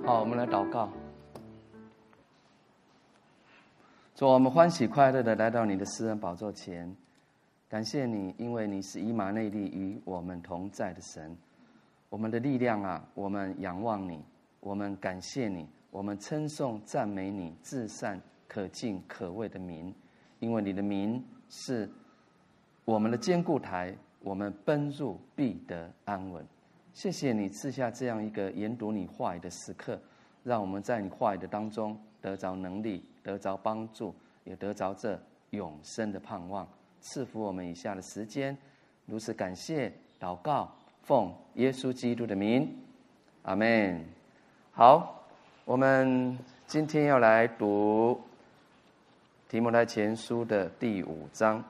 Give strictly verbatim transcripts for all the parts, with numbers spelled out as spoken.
好，我们来祷告。主，我们欢喜快乐的来到你的施恩宝座前，感谢你，因为你是以马内利与我们同在的神。我们的力量啊，我们仰望你，我们感谢你，我们称颂赞美你至善可敬可畏的名，因为你的名是我们的坚固台，我们奔入必得安稳。谢谢你赐下这样一个研读你话语的时刻，让我们在你话语的当中得着能力，得着帮助，也得着这永生的盼望。赐福我们以下的时间，如此感谢祷告，奉耶稣基督的名，阿们。好，我们今天要来读提摩太前书的第五章。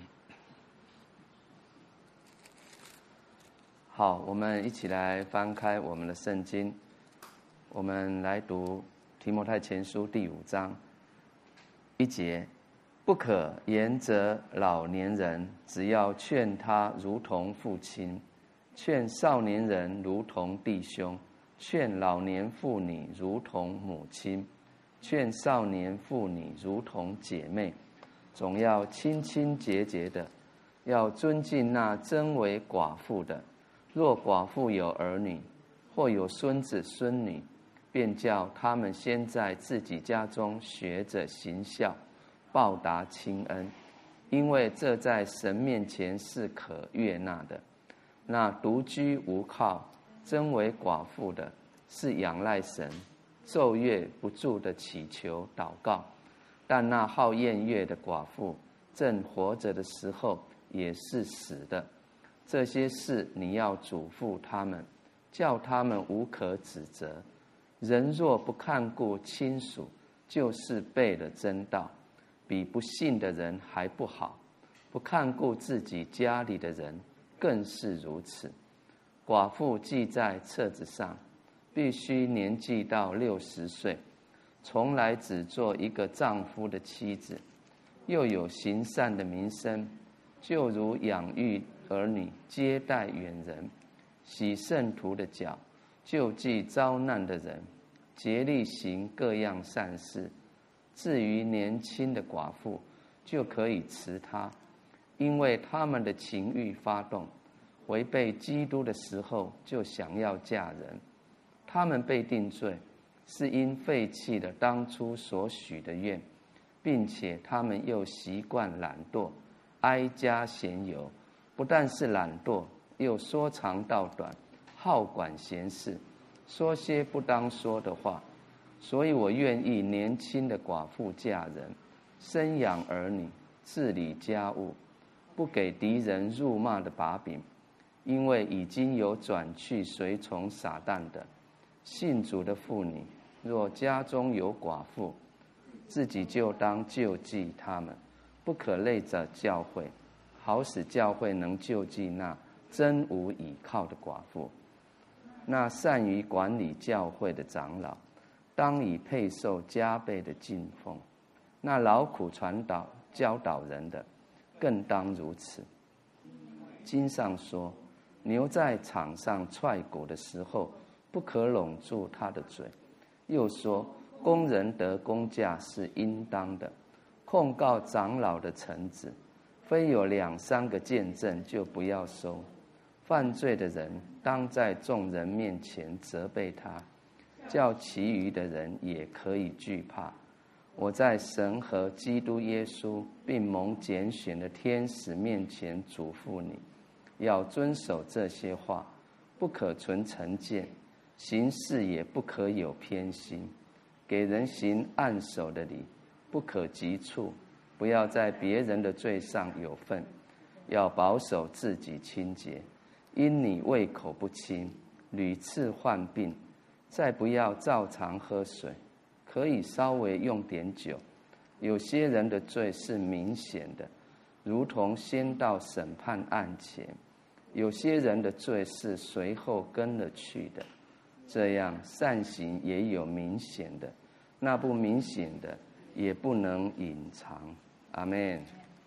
好，我们一起来翻开我们的圣经，我们来读提摩太前书第五章一节：不可严责老年人，只要劝他如同父亲；劝少年人如同弟兄；劝老年妇女如同母亲；劝少年妇女如同姐妹。总要清清洁洁的，要尊敬那真为寡妇的。若寡妇有儿女，或有孙子孙女，便叫他们先在自己家中学着行孝，报答亲恩，因为这在神面前是可悦纳的。那独居无靠、真为寡妇的，是仰赖神，昼夜不住的祈求祷告；但那好宴乐的寡妇，正活着的时候也是死的。这些事你要嘱咐他们，叫他们无可指责。人若不看顾亲属，就是背了真道，比不信的人还不好。不看顾自己家里的人，更是如此。寡妇记在册子上，必须年纪到六十岁，从来只做一个丈夫的妻子，又有行善的名声，就如养育儿女、接待远人，洗圣徒的脚，救济遭难的人，竭力行各样善事。至于年轻的寡妇，就可以辞她，因为他们的情欲发动，违背基督的时候就想要嫁人。他们被定罪，是因废弃了当初所许的愿，并且他们又习惯懒惰，哀家闲游。不但是懒惰，又说长道短，好管闲事，说些不当说的话。所以我愿意年轻的寡妇嫁人，生养儿女，治理家务，不给敌人辱骂的把柄，因为已经有转去随从撒旦的。信主的妇女，若家中有寡妇，自己就当救济他们，不可累着教会，好使教会能救济那真无倚靠的寡妇。那善于管理教会的长老，当以配受加倍的敬奉；那劳苦传导教导人的，更当如此。经上说，牛在场上踹鼓的时候，不可拢住它的嘴。又说，工人得工价是应当的。控告长老的臣子，非有两三个见证，就不要收。犯罪的人，当在众人面前责备他，叫其余的人也可以惧怕。我在神和基督耶稣并蒙拣选的天使面前嘱咐你，要遵守这些话，不可存成见，行事也不可有偏心，给人行按手的礼，不可急促，不要在别人的罪上有份，要保守自己清洁。因你胃口不清，屡次患病，再不要照常喝水，可以稍微用点酒。有些人的罪是明显的，如同先到审判案前；有些人的罪是随后跟了去的。这样善行也有明显的，那不明显的也不能隐藏。阿们。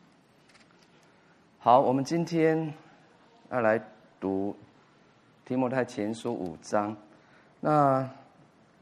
好，我们今天要来读提摩太前书五章。那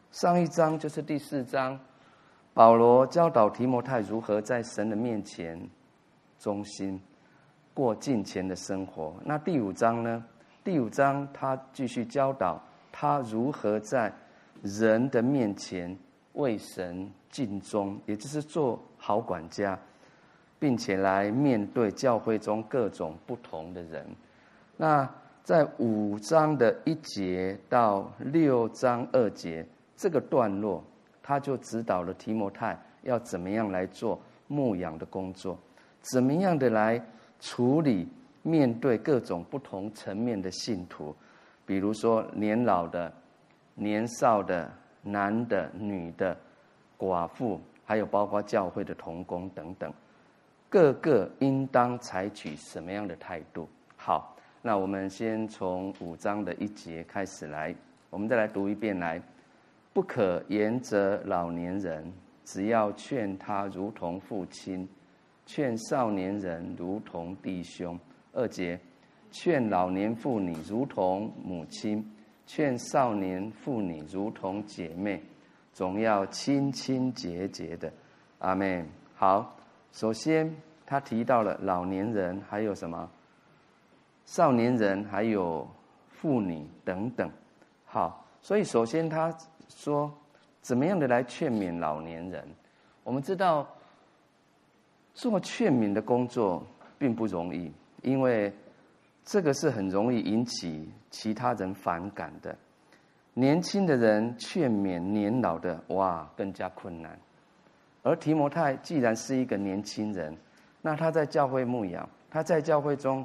上一章就是第四章，保罗教导提摩太如何在神的面前忠心，过敬虔的生活。那第五章呢？第五章他继续教导他如何在人的面前为神尽忠，也就是做好管家，并且来面对教会中各种不同的人。那在五章的一节到六章二节这个段落，他就指导了提摩太要怎么样来做牧养的工作，怎么样的来处理面对各种不同层面的信徒，比如说年老的、年少的、男的、女的、寡妇，还有包括教会的同工等等，各个应当采取什么样的态度。好，那我们先从五章的一节开始来，我们再来读一遍来。不可严责老年人，只要劝他如同父亲，劝少年人如同弟兄。二节，劝老年妇女如同母亲，劝少年妇女如同姐妹，总要清清洁洁的。阿们。好，首先他提到了老年人，还有什么少年人，还有妇女等等。好，所以首先他说怎么样的来劝勉老年人。我们知道做劝勉的工作并不容易，因为这个是很容易引起其他人反感的。年轻的人劝勉年老的，哇，更加困难。而提摩太既然是一个年轻人，那他在教会牧养，他在教会中，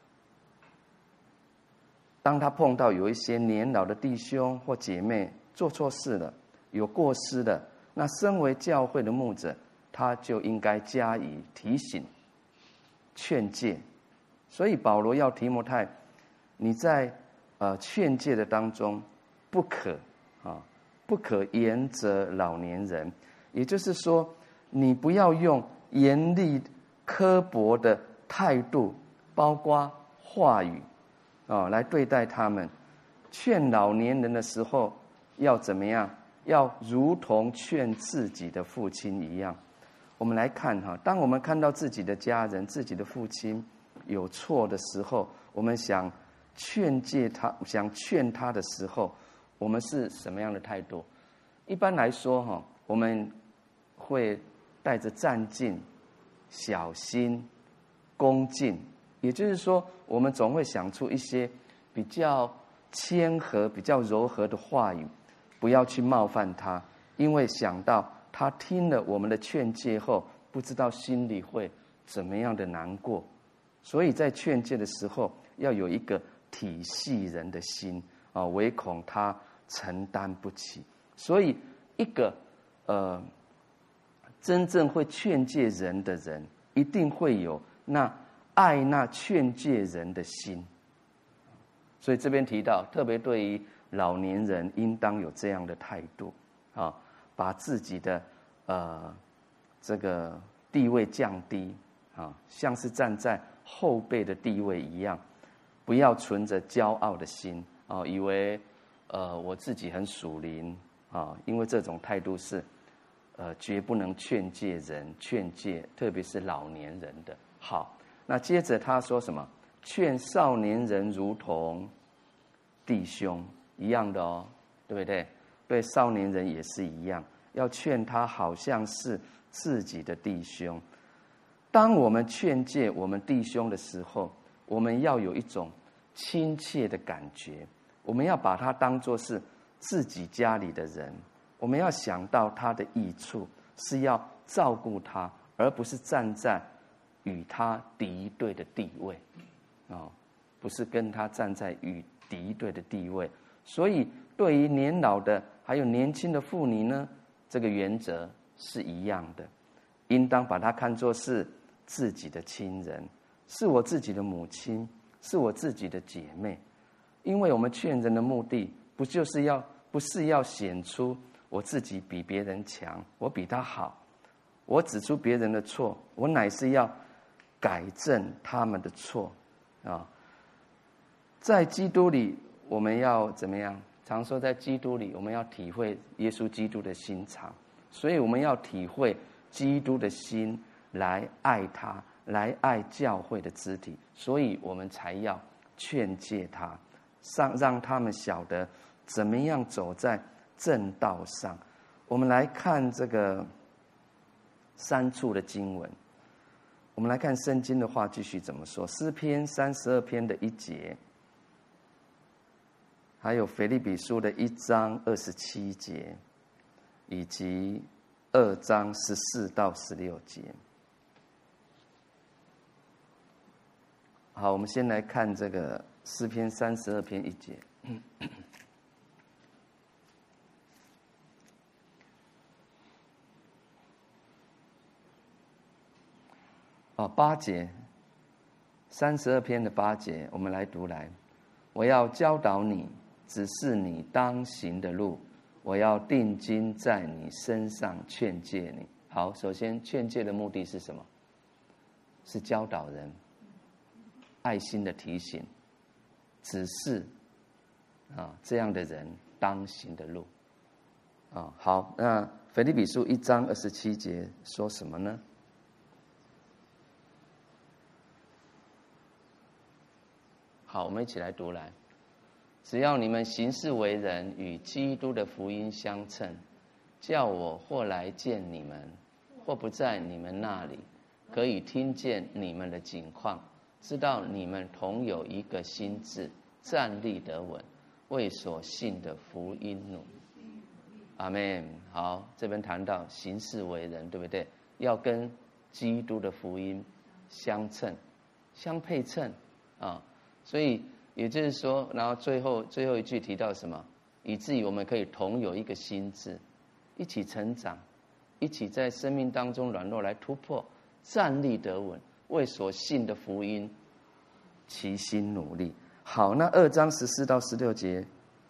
当他碰到有一些年老的弟兄或姐妹做错事了，有过失的，那身为教会的牧者，他就应该加以提醒、劝诫。所以保罗要提摩太，你在呃劝诫的当中，不可啊，不可严责老年人。也就是说，你不要用严厉刻薄的态度，包括话语啊，来对待他们。劝老年人的时候，要怎么样？要如同劝自己的父亲一样。我们来看哈，当我们看到自己的家人、自己的父亲有错的时候，我们想劝诫他、想劝他的时候，我们是什么样的态度？一般来说哈，我们会带着战兢、小心、恭敬，也就是说，我们总会想出一些比较谦和、比较柔和的话语，不要去冒犯他，因为想到他听了我们的劝诫后，不知道心里会怎么样的难过，所以在劝诫的时候要有一个体恤人的心啊，唯恐他承担不起。所以一个呃真正会劝诫人的人，一定会有那爱那劝诫人的心。所以这边提到，特别对于老年人，应当有这样的态度啊，把自己的呃这个地位降低啊，像是站在后辈的地位一样，不要存着骄傲的心啊，以为呃我自己很属灵啊，因为这种态度是呃绝不能劝诫人、劝诫特别是老年人的。好，那接着他说什么？劝少年人如同弟兄一样的哦，对不对？对少年人也是一样，要劝他好像是自己的弟兄。当我们劝诫我们弟兄的时候，我们要有一种亲切的感觉，我们要把他当作是自己家里的人，我们要想到他的益处，是要照顾他，而不是站在与他敌对的地位哦，不是跟他站在与敌对的地位。所以对于年老的还有年轻的妇女呢，这个原则是一样的，应当把它看作是自己的亲人，是我自己的母亲，是我自己的姐妹。因为我们劝人的目的，不就是要不是要显出我自己比别人强，我比他好，我指出别人的错，我乃是要改正他们的错啊。在基督里，我们要怎么样？ 常说在基督里，我们要体会耶稣基督的心肠，所以我们要体会基督的心来爱他，来爱教会的肢体，所以我们才要劝诫他，让让他们晓得怎么样走在正道上。我们来看这个三处的经文，我们来看圣经的话继续怎么说。诗篇三十二篇的一节，还有腓立比书的一章二十七节，以及二章十四到十六节。好，我们先来看这个诗篇三十二篇一节。哦，八节，三十二篇的八节，我们来读来。我要教导你，指示你当行的路，我要定睛在你身上劝诫你。好，首先劝诫的目的是什么？是教导人，爱心的提醒，指示啊这样的人当行的路。啊，好，那腓立比书一章二十七节说什么呢？好，我们一起来读来。只要你们行事为人与基督的福音相称，叫我或来见你们，或不在你们那里，可以听见你们的景况，知道你们同有一个心志，站立得稳，为所信的福音努力。阿们。好，这边谈到行事为人，对不对？要跟基督的福音相称，相配称啊。所以也就是说，然后最后最后一句提到什么？以至于我们可以同有一个心志，一起成长，一起在生命当中软弱来突破，站立得稳，为所信的福音齐心努力。好，那二章十四到十六节，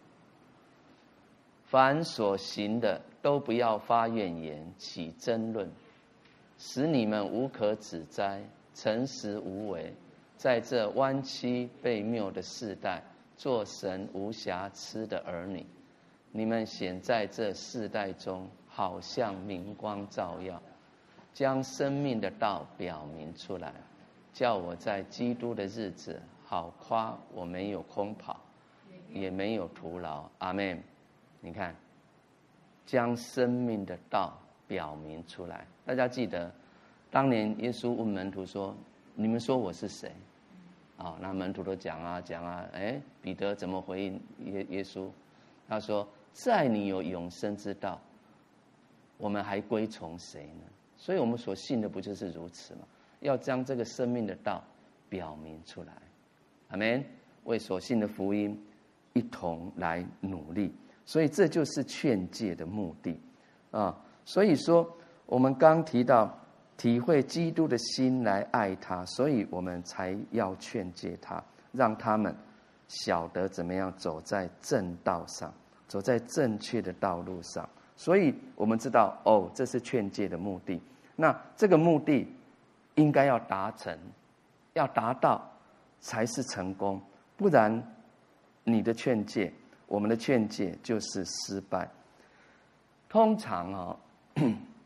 凡所行的都不要发怨言，起争论，使你们无可指摘，诚实无为，在这弯曲悖谬的世代，做神无瑕疵的儿女。你们显在这世代中，好像明光照耀，将生命的道表明出来，叫我在基督的日子好夸我没有空跑，也没有徒劳。阿们。你看，将生命的道表明出来。大家记得，当年耶稣问门徒说：“你们说我是谁？”啊，那门徒都讲啊讲啊，哎，彼得怎么回应耶耶稣？他说：“在你有永生之道，我们还归从谁呢？”所以我们所信的不就是如此吗？要将这个生命的道表明出来。阿们。为所信的福音一同来努力，所以这就是劝诫的目的啊。所以说，我们刚提到体会基督的心来爱他，所以我们才要劝诫他，让他们晓得怎么样走在正道上，走在正确的道路上。所以我们知道，哦，这是劝诫的目的。那这个目的应该要达成，要达到才是成功，不然你的劝诫，我们的劝诫就是失败。通常啊、哦，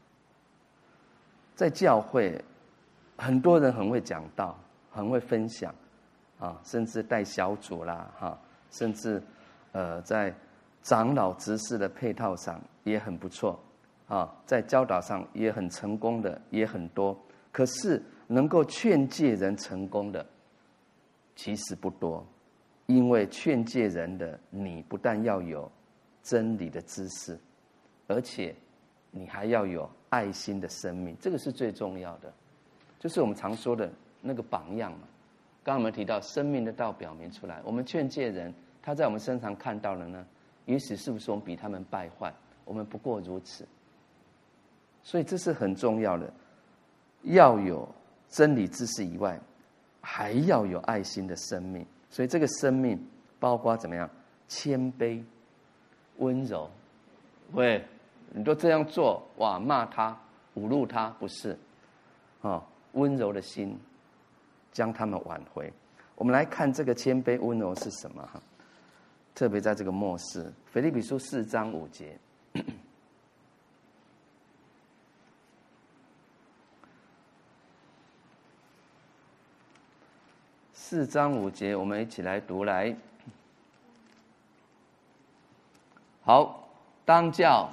在教会，很多人很会讲道，很会分享啊，甚至带小组啦，哈，甚至呃在长老执事的配套上也很不错啊，在教导上也很成功的也很多。可是能够劝诫人成功的，其实不多，因为劝诫人的，你不但要有真理的知识，而且你还要有爱心的生命，这个是最重要的，就是我们常说的那个榜样嘛。刚刚我们提到生命的道表明出来，我们劝诫人，他在我们身上看到了呢，也许是不是我们比他们败坏，我们不过如此。所以这是很重要的，要有真理知识以外，还要有爱心的生命。所以这个生命包括怎么样？谦卑、温柔。喂，你都这样做，哇，骂他、侮辱他，不是哦，温柔的心将他们挽回。我们来看这个谦卑温柔是什么哈？ 特别在这个末世，腓立比书四章五节。四章五节，我们一起来读来。好，当叫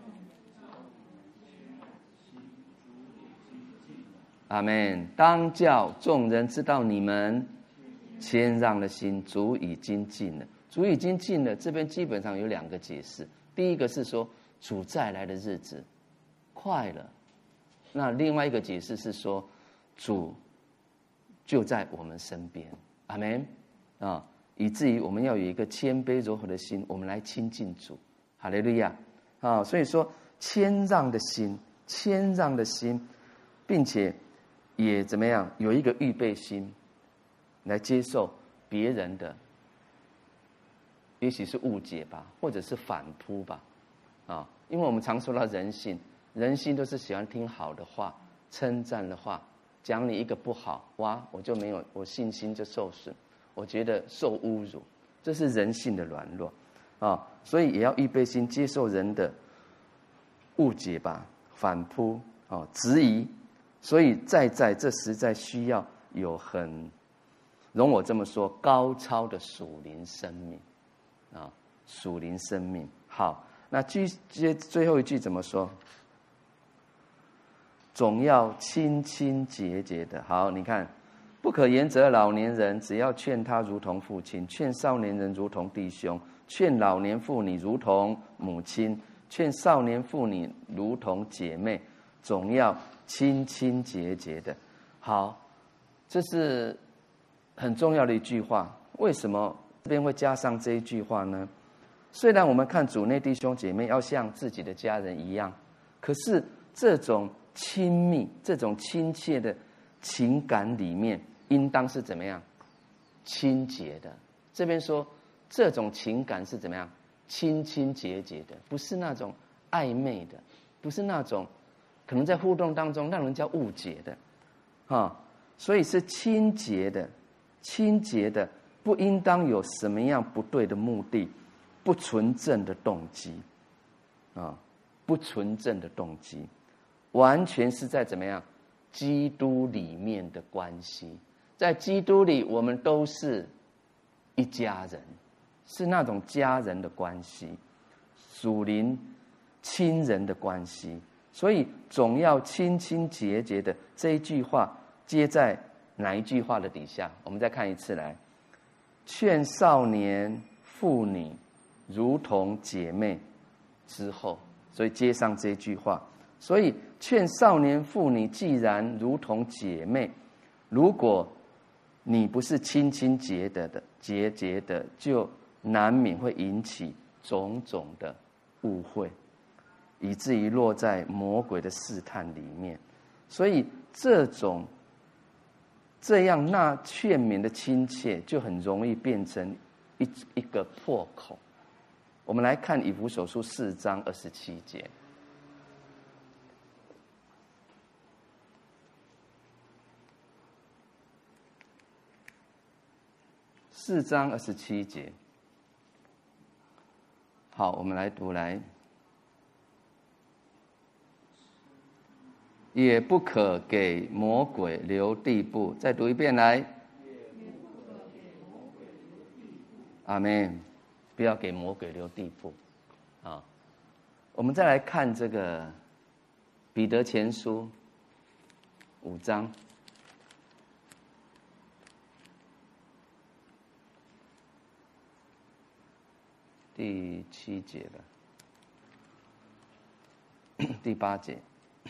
阿们，当叫众人知道你们谦让的心，主已经尽了。主已经尽了，这边基本上有两个解释。第一个是说主再来的日子快了，那另外一个解释是说主就在我们身边，阿们啊，以至于我们要有一个谦卑柔和的心，我们来亲近主，哈利路亚啊！所以说谦让的心，谦让的心，并且也怎么样，有一个预备心，来接受别人的，也许是误解吧，或者是反扑吧，啊，因为我们常说到人性，人性都是喜欢听好的话、称赞的话。讲你一个不好，哇，我就没有，我信心就受损，我觉得受侮辱，这是人性的软弱啊，所以也要预备心接受人的误解吧、反扑啊、质疑，所以在在这实在需要有很，容我这么说，高超的属灵生命啊，属灵生命。好，那接接最后一句怎么说？总要清清洁洁的。好，你看，不可言责老年人，只要劝他如同父亲，劝少年人如同弟兄，劝老年妇女如同母亲，劝少年妇女如同姐妹，总要清清洁洁的。好，这是很重要的一句话。为什么这边会加上这一句话呢？虽然我们看主内弟兄姐妹要像自己的家人一样，可是这种亲密、这种亲切的情感里面，应当是怎么样？清洁的。这边说，这种情感是怎么样？清清洁洁的，不是那种暧昧的，不是那种可能在互动当中让人家误解的，啊，所以是清洁的，清洁的，不应当有什么样不对的目的，不纯正的动机，啊，不纯正的动机。完全是在怎么样基督里面的关系，在基督里我们都是一家人，是那种家人的关系，属灵亲人的关系。所以总要清清洁洁的，这一句话接在哪一句话的底下？我们再看一次来，劝少年妇女如同姐妹之后，所以接上这句话。所以劝少年妇女既然如同姐妹，如果你不是清清洁的的洁洁的，就难免会引起种种的误会，以至于落在魔鬼的试探里面。所以这种这样那劝勉的亲切，就很容易变成一一个破口。我们来看以弗所书四章二十七节。四章二十七节，好，我们来读来。也不可给魔鬼留地步，再读一遍来。阿们，不要给魔鬼留地步啊！我们再来看这个彼得前书五章。第七节了，第八节。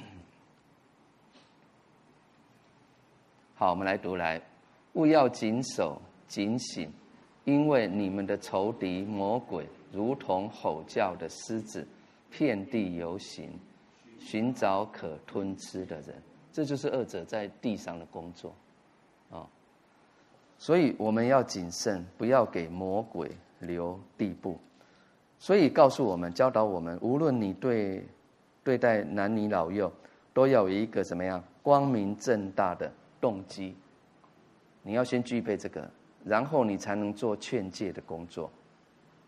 好，我们来读来。务要谨守警醒，因为你们的仇敌魔鬼如同吼叫的狮子，遍地游行，寻找可吞吃的人。这就是恶者在地上的工作啊！所以我们要谨慎，不要给魔鬼留地步。所以告诉我们，教导我们，无论你对对待男女老幼，都要有一个怎么样光明正大的动机。你要先具备这个，然后你才能做劝诫的工作。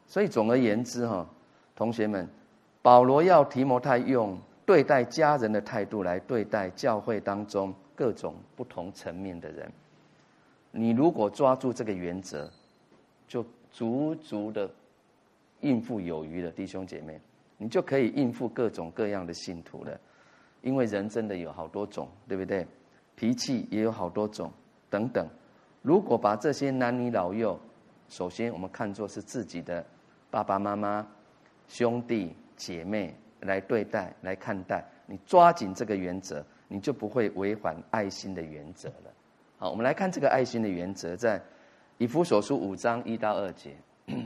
所以总而言之哈，同学们，保罗要提摩太用对待家人的态度来对待教会当中各种不同层面的人。你如果抓住这个原则，就足足的应付有余了，弟兄姐妹，你就可以应付各种各样的信徒了。因为人真的有好多种，对不对？脾气也有好多种，等等。如果把这些男女老幼，首先我们看作是自己的爸爸妈妈、兄弟姐妹来对待、来看待，你抓紧这个原则，你就不会违反爱心的原则了。好，我们来看这个爱心的原则，在以弗所书五章一到二节。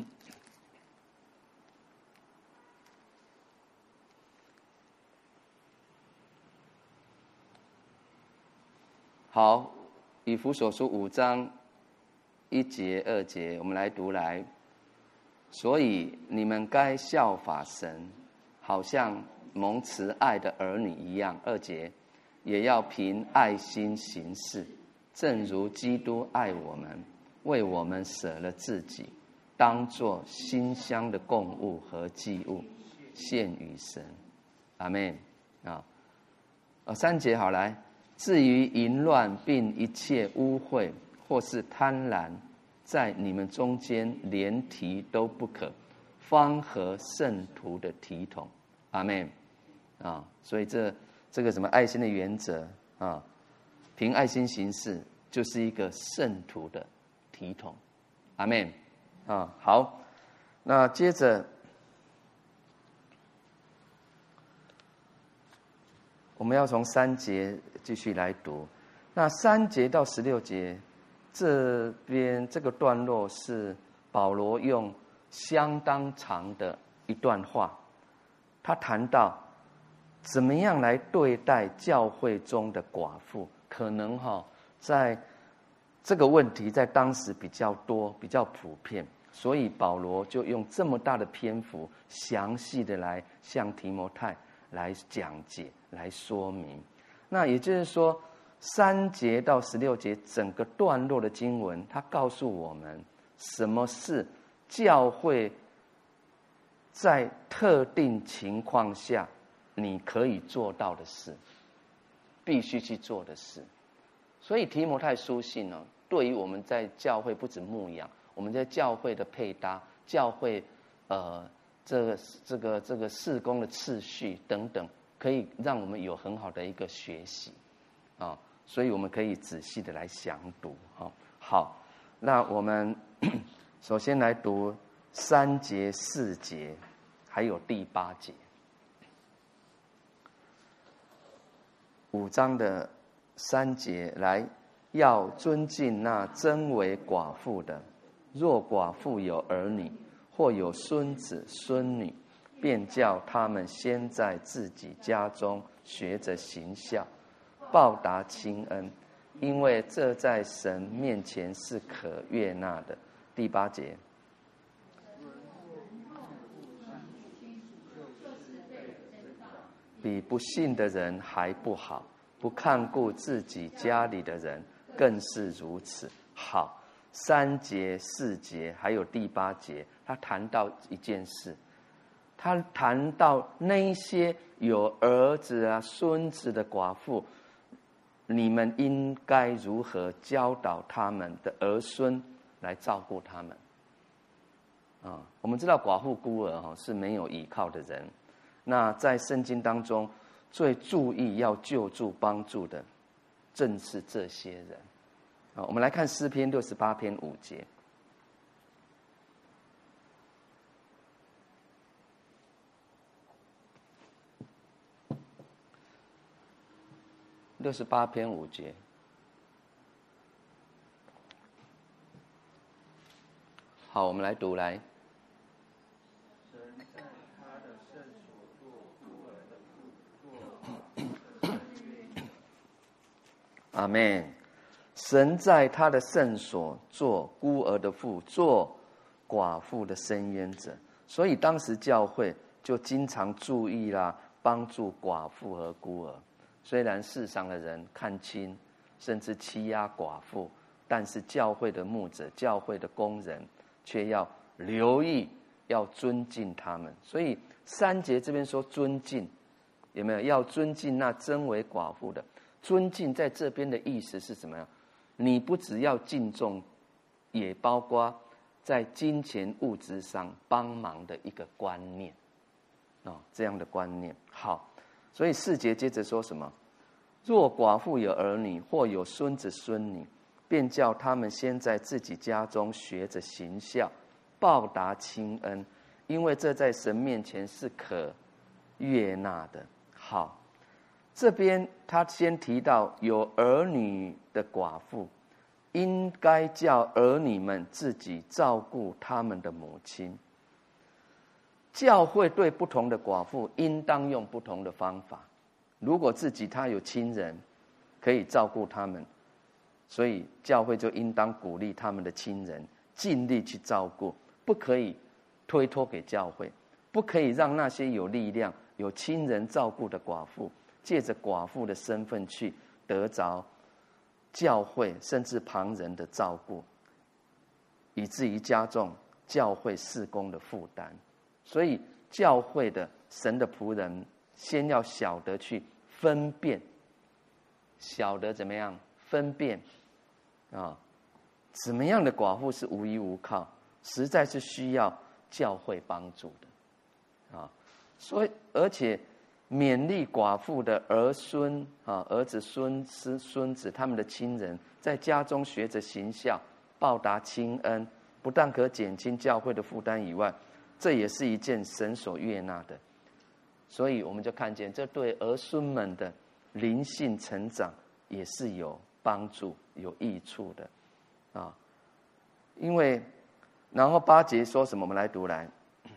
好，以弗所书五章一节二节，我们来读来。所以你们该效法神，好像蒙慈爱的儿女一样。二节，也要凭爱心行事，正如基督爱我们，为我们舍了自己，当作馨香的供物和祭物，献与神。阿们。啊，三节好来。至于淫乱并一切污秽或是贪婪，在你们中间连提都不可，方合圣徒的体统。阿们。啊，所以这这个什么爱心的原则啊，凭爱心行事，就是一个圣徒的体统。阿们。啊，好，那接着我们要从三节继续来读。那三节到十六节这边这个段落是保罗用相当长的一段话，他谈到怎么样来对待教会中的寡妇。可能哈，在这个问题在当时比较多、比较普遍，所以保罗就用这么大的篇幅，详细的来向提摩太来讲解、来说明。那也就是说，三节到十六节整个段落的经文，它告诉我们什么是教会在特定情况下你可以做到的事，必须去做的事。所以提摩太书信呢，对于我们在教会不止牧养，我们在教会的配搭、教会呃这个这个这个事工的次序等等，可以让我们有很好的一个学习啊，所以我们可以仔细的来详读啊。好，那我们首先来读三节、四节，还有第八节。五章的三节来，要尊敬那真为寡妇的，若寡妇有儿女，或有孙子孙女，便叫他们先在自己家中学着行孝，报答亲恩，因为这在神面前是可悦纳的。第八节，比不信的人还不好，不看顾自己家里的人更是如此。好，三节、四节还有第八节，他谈到一件事，他谈到那些有儿子啊、孙子的寡妇，你们应该如何教导他们的儿孙来照顾他们啊？我们知道寡妇孤儿哈是没有依靠的人，那在圣经当中最注意要救助帮助的正是这些人啊。我们来看诗篇六十八篇五节。六十八篇五节，好，我们来读来。阿们。神在他的圣所做孤儿的父，做寡妇的伸冤者。所以当时教会就经常注意啦，帮助寡妇和孤儿。虽然世上的人看轻，甚至欺压寡妇，但是教会的牧者、教会的工人却要留意要尊敬他们。所以三节这边说尊敬，有没有？要尊敬那真为寡妇的。尊敬在这边的意思是什么样？你不只要敬重，也包括在金钱物质上帮忙的一个观念，哦，这样的观念。好，所以四节接着说什么？若寡妇有儿女或有孙子孙女，便叫他们先在自己家中学着行孝，报答亲恩，因为这在神面前是可悦纳的。好，这边他先提到有儿女的寡妇，应该叫儿女们自己照顾他们的母亲。教会对不同的寡妇应当用不同的方法。如果自己他有亲人可以照顾他们，所以教会就应当鼓励他们的亲人尽力去照顾，不可以推脱给教会，不可以让那些有力量有亲人照顾的寡妇借着寡妇的身份去得着教会甚至旁人的照顾，以至于加重教会事工的负担。所以教会的神的仆人先要晓得去分辨，晓得怎么样分辨啊，怎么样的寡妇是无依无靠，实在是需要教会帮助的啊。所以而且勉励寡妇的儿孙啊、儿子、孙子、孙子他们的亲人，在家中学着行孝，报答亲恩，不但可减轻教会的负担以外，这也是一件神所悦纳的。所以我们就看见，这对儿孙们的灵性成长也是有帮助、有益处的啊。因为，然后八节说什么？我们来读来。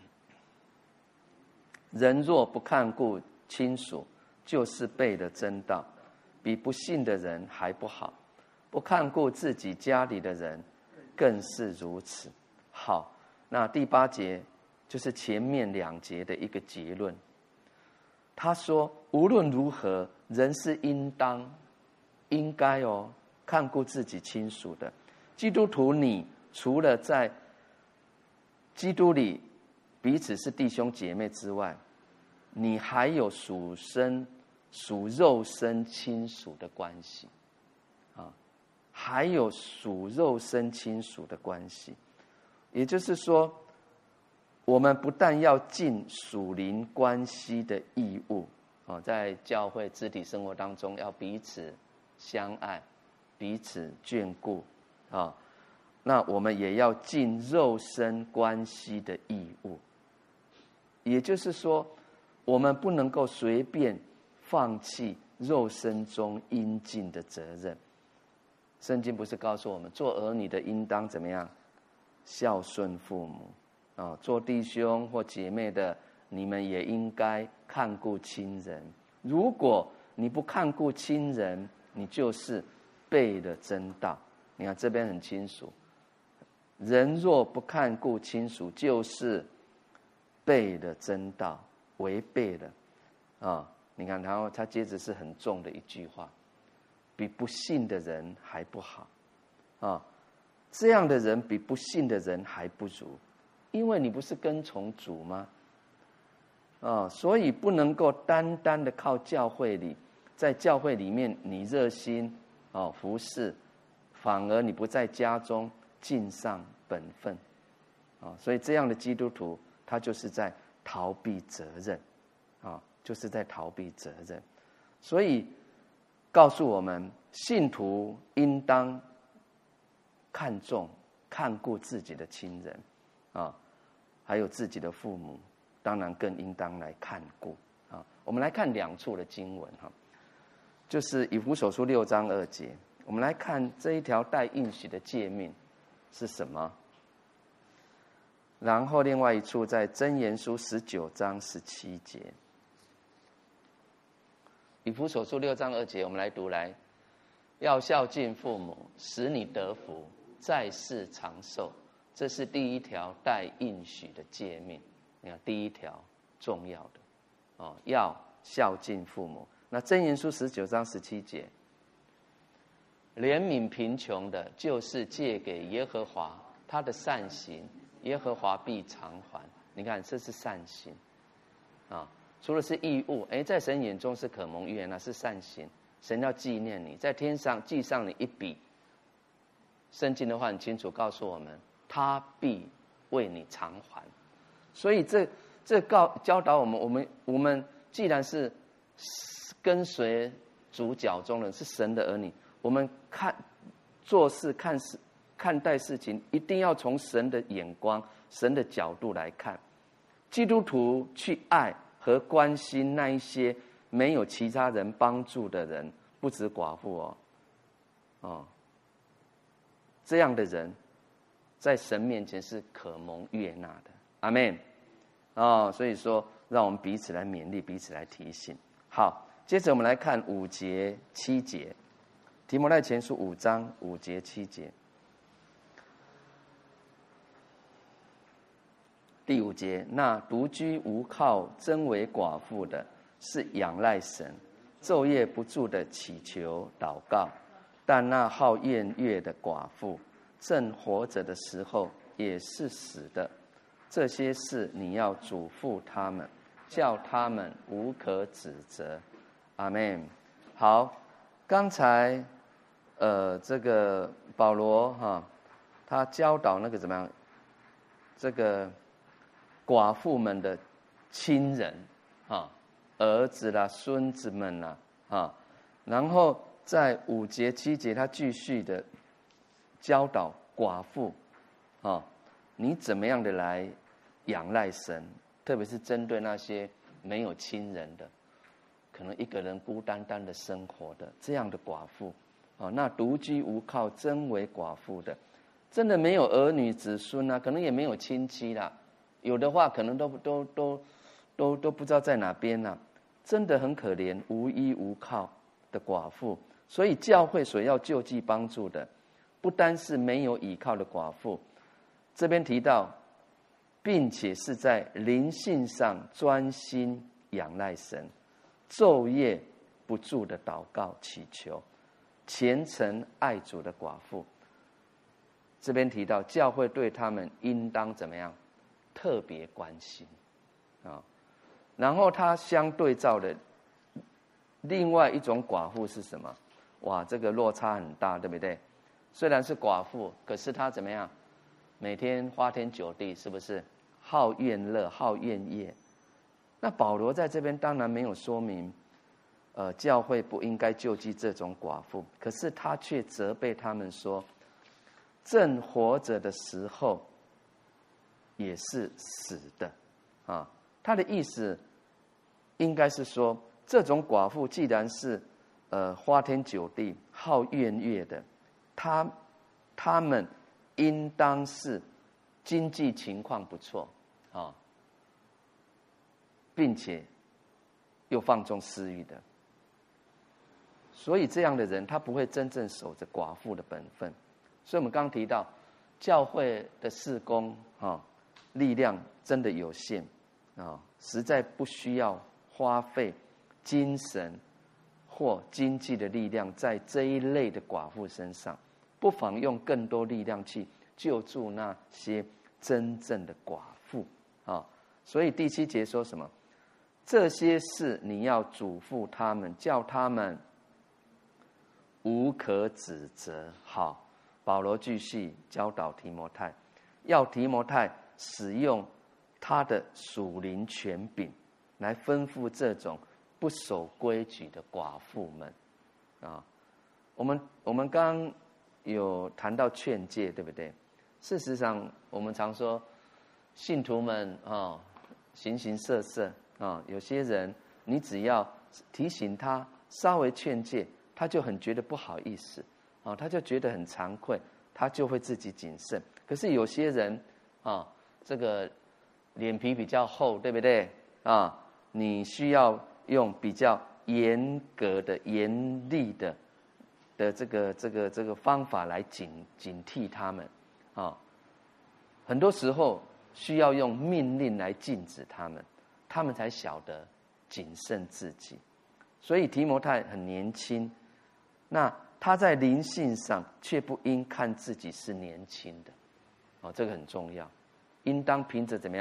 人若不看顾亲属，就是背了真道，比不信的人还不好。不看顾自己家里的人，更是如此。好，那第八节就是前面两节的一个结论。他说，无论如何，人是应当、应该哦，看顾自己亲属的。基督徒，你除了在基督里彼此是弟兄姐妹之外，你还有属身、属肉身亲属的关系啊，还有属肉身亲属的关系。也就是说，我们不但要尽属灵关系的义务啊，在教会肢体生活当中要彼此相爱、彼此眷顾啊，那我们也要尽肉身关系的义务。也就是说，我们不能够随便放弃肉身中应尽的责任。圣经不是告诉我们，做儿女的应当怎么样？孝顺父母啊，做弟兄或姐妹的，你们也应该看顾亲人。如果你不看顾亲人，你就是背了真道。你看这边很清楚，人若不看顾亲属，就是背了真道，违背了啊！你看，然后他接着是很重的一句话，比不信的人还不好啊！这样的人比不信的人还不如，因为你不是跟从主吗？啊，所以不能够单单的靠教会里，在教会里面你热心哦服侍，反而你不在家中尽上本分啊！所以这样的基督徒，他就是在逃避责任啊，就是在逃避责任。所以告诉我们，信徒应当看重、看顾自己的亲人啊，还有自己的父母，当然更应当来看顾啊。我们来看两处的经文哈，就是以弗所书六章二节，我们来看这一条带应许的诫命是什么。然后另外一处在箴言书十九章十七节，以弗所书六章二节，我们来读来，要孝敬父母，使你得福，在世长寿，这是第一条带应许的诫命。你看，第一条重要的哦，要孝敬父母。那箴言书十九章十七节，怜悯贫穷的，就是借给耶和华，他的善行耶和华必偿还。 你看这是善行啊。除了是义务，哎，在神眼中是可蒙悦纳，是善行。神要纪念你，在天上记上你一笔。圣经的话很清楚告诉我们，他必为你偿还。所以这这告教导我们，我们我们既然是跟随主脚中人，是神的儿女，我们看做事看事看待事情，一定要从神的眼光、神的角度来看。基督徒去爱和关心那一些没有其他人帮助的人，不止寡妇哦，哦，这样的人，在神面前是可蒙悦纳的。阿们。哦，所以说，让我们彼此来勉励，彼此来提醒。好，接着我们来看五节、七节，提摩太前书五章五节、七节。第五节，那独居无靠、真为寡妇的，是仰赖神，昼夜不住的祈求祷告；但那好宴乐的寡妇，正活着的时候也是死的。这些事你要嘱咐他们，叫他们无可指责。阿们。好，刚才呃，这个保罗哈，他教导那个怎么样？这个寡妇们的亲人啊，儿子啦、孙子们啦啊，然后在五节、七节，他继续的教导寡妇啊，你怎么样的来仰赖神，特别是针对那些没有亲人的，可能一个人孤单单的生活的这样的寡妇啊，那独居无靠、真为寡妇的，真的没有儿女子孙啊，可能也没有亲戚啦。有的话可能都都都都都不知道在哪边呢、啊，真的很可怜，无依无靠的寡妇。所以教会所要救济帮助的，不单是没有依靠的寡妇，这边提到，并且是在灵性上专心仰赖神，昼夜不住的祷告祈求，虔诚爱主的寡妇。这边提到教会对他们应当怎么样？特别关心啊，然后他相对照的另外一种寡妇是什么？哇，这个落差很大，对不对？虽然是寡妇，可是他怎么样？每天花天酒地，是不是好宴乐、好宴业？那保罗在这边当然没有说明，呃，教会不应该救济这种寡妇，可是他却责备他们说，正活着的时候。也是死的，啊，他的意思应该是说，这种寡妇既然是呃花天酒地、好宴乐的，他他们应当是经济情况不错啊，并且又放纵私欲的，所以这样的人他不会真正守着寡妇的本分。所以我们刚刚提到教会的事工啊。力量真的有限啊，实在不需要花费精神或经济的力量在这一类的寡妇身上，不妨用更多力量去救助那些真正的寡妇啊。所以第七节说什么？这些事你要嘱咐他们，叫他们无可指责。好，保罗继续教导提摩太，要提摩太使用他的属灵权柄来吩咐这种不守规矩的寡妇们啊。我们我们刚刚有谈到劝诫，对不对？事实上，我们常说信徒们啊，形形色色啊，有些人你只要提醒他，稍微劝诫，他就很觉得不好意思啊，他就觉得很惭愧，他就会自己谨慎。可是有些人啊。这个脸皮比较厚，对不对啊？你需要用比较严格的、严厉的的这个、这个、这个方法来警警惕他们啊。很多时候需要用命令来禁止他们，他们才晓得谨慎自己。所以提摩太很年轻，那他在灵性上却不应看自己是年轻的，哦，这个很重要。应当凭着怎么样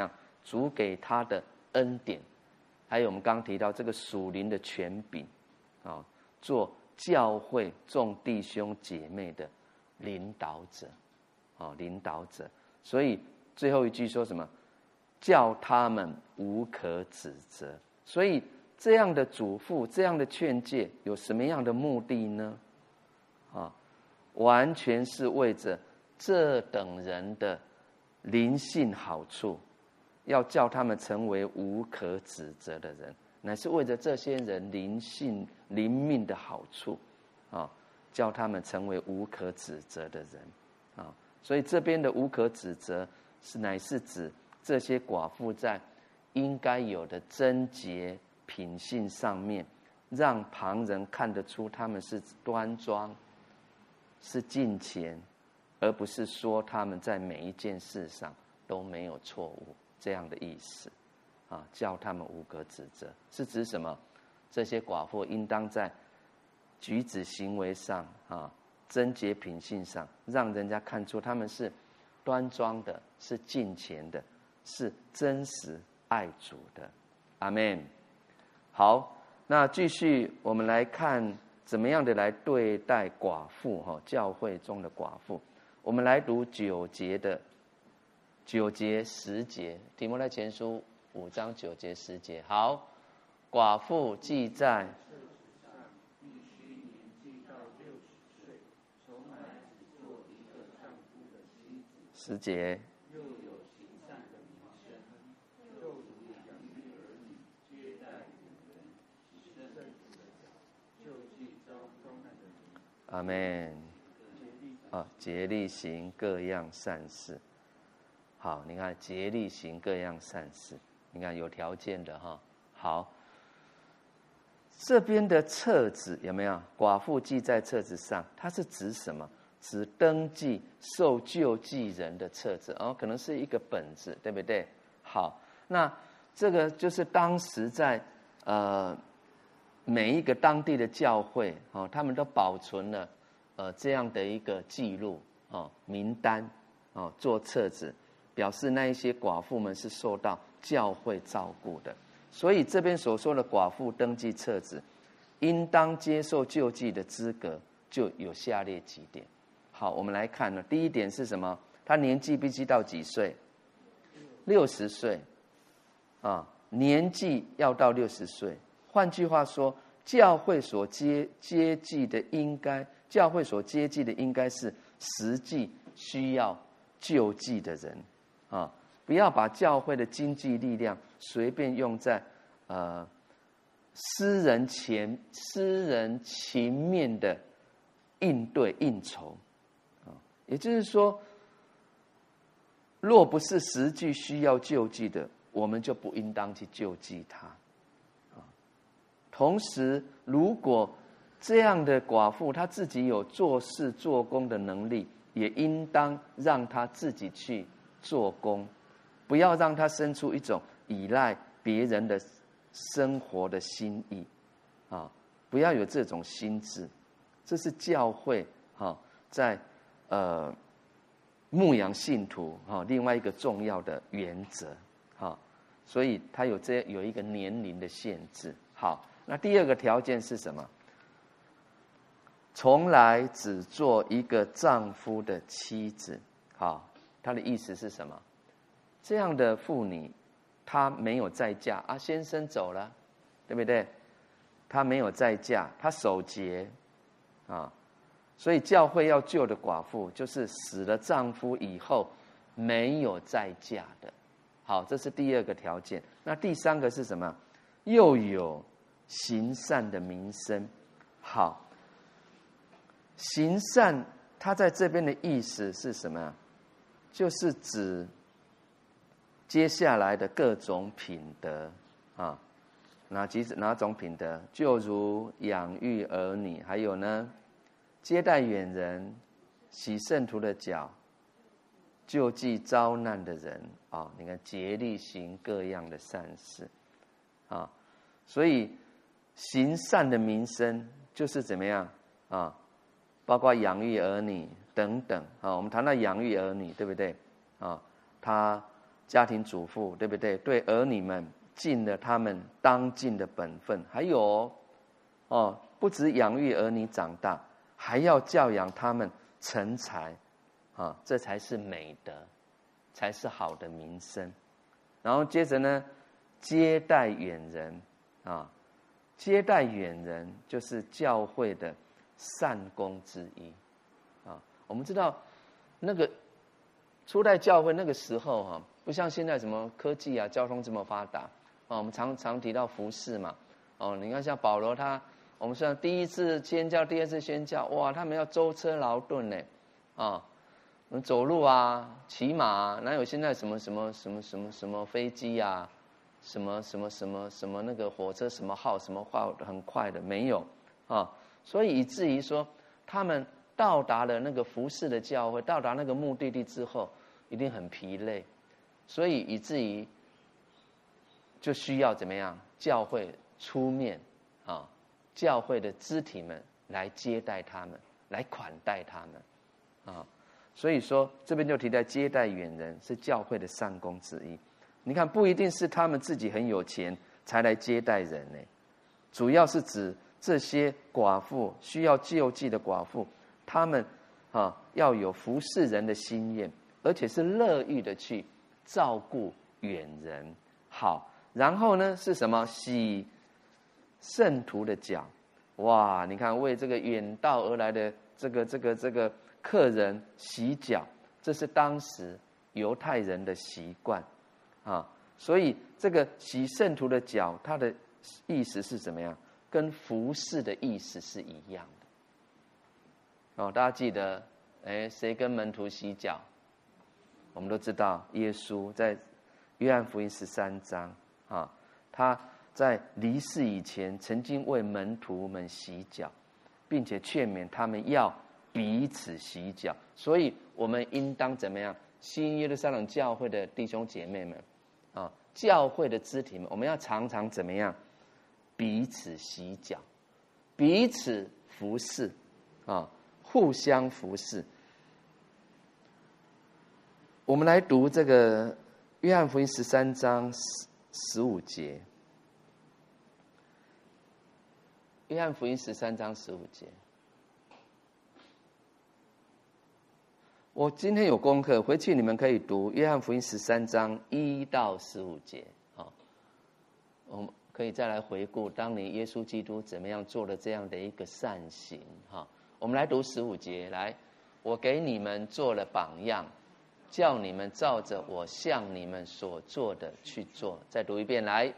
主给他的恩典，还有我们刚刚提到这个属灵的权柄啊，做教会众弟兄姐妹的领导者啊，领导者。所以最后一句说什么？叫他们无可指责。所以这样的嘱咐，这样的劝诫，有什么样的目的呢？啊，完全是为着这等人的灵性好处，要叫他们成为无可指责的人，乃是为着这些人灵性灵命的好处啊，叫他们成为无可指责的人啊。所以这边的无可指责，是乃是指这些寡妇在应该有的贞洁品性上面，让旁人看得出他们是端庄，是敬虔，而不是说他们在每一件事上都没有错误，这样的意思啊，叫他们无可指责，是指什么？这些寡妇应当在举止行为上啊，贞洁品性上，让人家看出他们是端庄的，是敬虔的，是真实爱主的。阿们。好，那继续我们来看怎么样的来对待寡妇哈，教会中的寡妇。我们来读九节的九节十节，提摩太前书五章九节十节。好，寡妇既在十节，阿们。啊，竭力行各样善事。好，你看竭力行各样善事，你看有条件的哈。好，这边的册子有没有？寡妇记在册子上，它是指什么？指登记受救济人的册子哦，可能是一个本子，对不对？好，那这个就是当时在呃每一个当地的教会哦，他们都保存了呃这样的一个记录哦，名单哦，做册子，表示那一些寡妇们是受到教会照顾的。所以这边所说的寡妇登记册子，应当接受救济的资格就有下列几点。好，我们来看呢。第一点是什么？他年纪必须到几岁？六十岁啊，年纪要到六十岁。换句话说，教会所接接济的应该，教会所接济的应该是实际需要救济的人啊，不要把教会的经济力量随便用在呃私人前私人情面的应对应酬。也就是说，若不是实际需要救济的，我们就不应当去救济他。同时，如果这样的寡妇她自己有做事做工的能力，也应当让她自己去做工，不要让她生出一种依赖别人的生活的心意啊！不要有这种心智，这是教会哈在。呃，牧养信徒哈，另外一个重要的原则哈，所以它有这有一个年龄的限制。好，那第二个条件是什么？从来只做一个丈夫的妻子。好，他的意思是什么？这样的妇女，她没有再嫁啊，先生走了，对不对？她没有再嫁，她守节啊。所以教会要救的寡妇，就是死了丈夫以后没有再嫁的。好，这是第二个条件。那第三个是什么？又有行善的名声。好，行善，它在这边的意思是什么？就是指接下来的各种品德啊，哪几哪种品德？就如养育儿女，还有呢？接待远人，洗圣徒的脚，救济遭难的人啊！你看，竭力行各样的善事啊！所以行善的名声就是怎么样啊？包括养育儿女等等啊。我们谈到养育儿女，对不对啊？他家庭主妇，对不对？对儿女们尽了他们当尽的本分，还有哦，不止养育儿女长大，还要教养他们成才，啊，这才是美德，才是好的名声。然后接着呢，接待远人啊，接待远人就是教会的善功之一啊。我们知道那个初代教会那个时候哈、啊，不像现在什么科技啊、交通这么发达啊。我们常常提到服事嘛，哦，你看像保罗他。我们说第一次宣教，第二次宣教，哇，他们要舟车劳顿呢，啊，走路啊，骑马啊，哪有现在什么什么什么什么什么飞机啊，什么什么什么什么那个火车什么号什么号很快的没有啊，所以以至于说他们到达了那个服侍的教会，到达那个目的地之后，一定很疲累，所以以至于就需要怎么样？教会出面啊。教会的肢体们来接待他们，来款待他们，啊，所以说这边就提到接待远人是教会的善功之一。你看，不一定是他们自己很有钱才来接待人呢，主要是指这些寡妇需要救济的寡妇，他们啊要有服侍人的心愿，而且是乐意的去照顾远人。好，然后呢是什么？洗圣徒的脚，哇！你看，为这个远道而来的这个这个这个客人洗脚，这是当时犹太人的习惯啊。所以这个洗圣徒的脚，它的意思是怎么样？跟服侍的意思是一样的。哦，大家记得，哎，谁跟门徒洗脚？我们都知道，耶稣在约翰福音十三章啊，他。在离世以前，曾经为门徒们洗脚，并且劝勉他们要彼此洗脚。所以，我们应当怎么样？新耶路撒冷教会的弟兄姐妹们，啊，教会的肢体们，我们要常常怎么样？彼此洗脚，彼此服侍，啊，互相服侍。我们来读这个约翰福音十三章十十五节。约翰福音十三章十五节，我今天有功课，回去你们可以读约翰福音十三章一到十五节。好，我们可以再来回顾当年耶稣基督怎么样做了这样的一个善行。哈，我们来读十五节，来，我给你们做了榜样，叫你们照着我向你们所做的去做。再读一遍，来。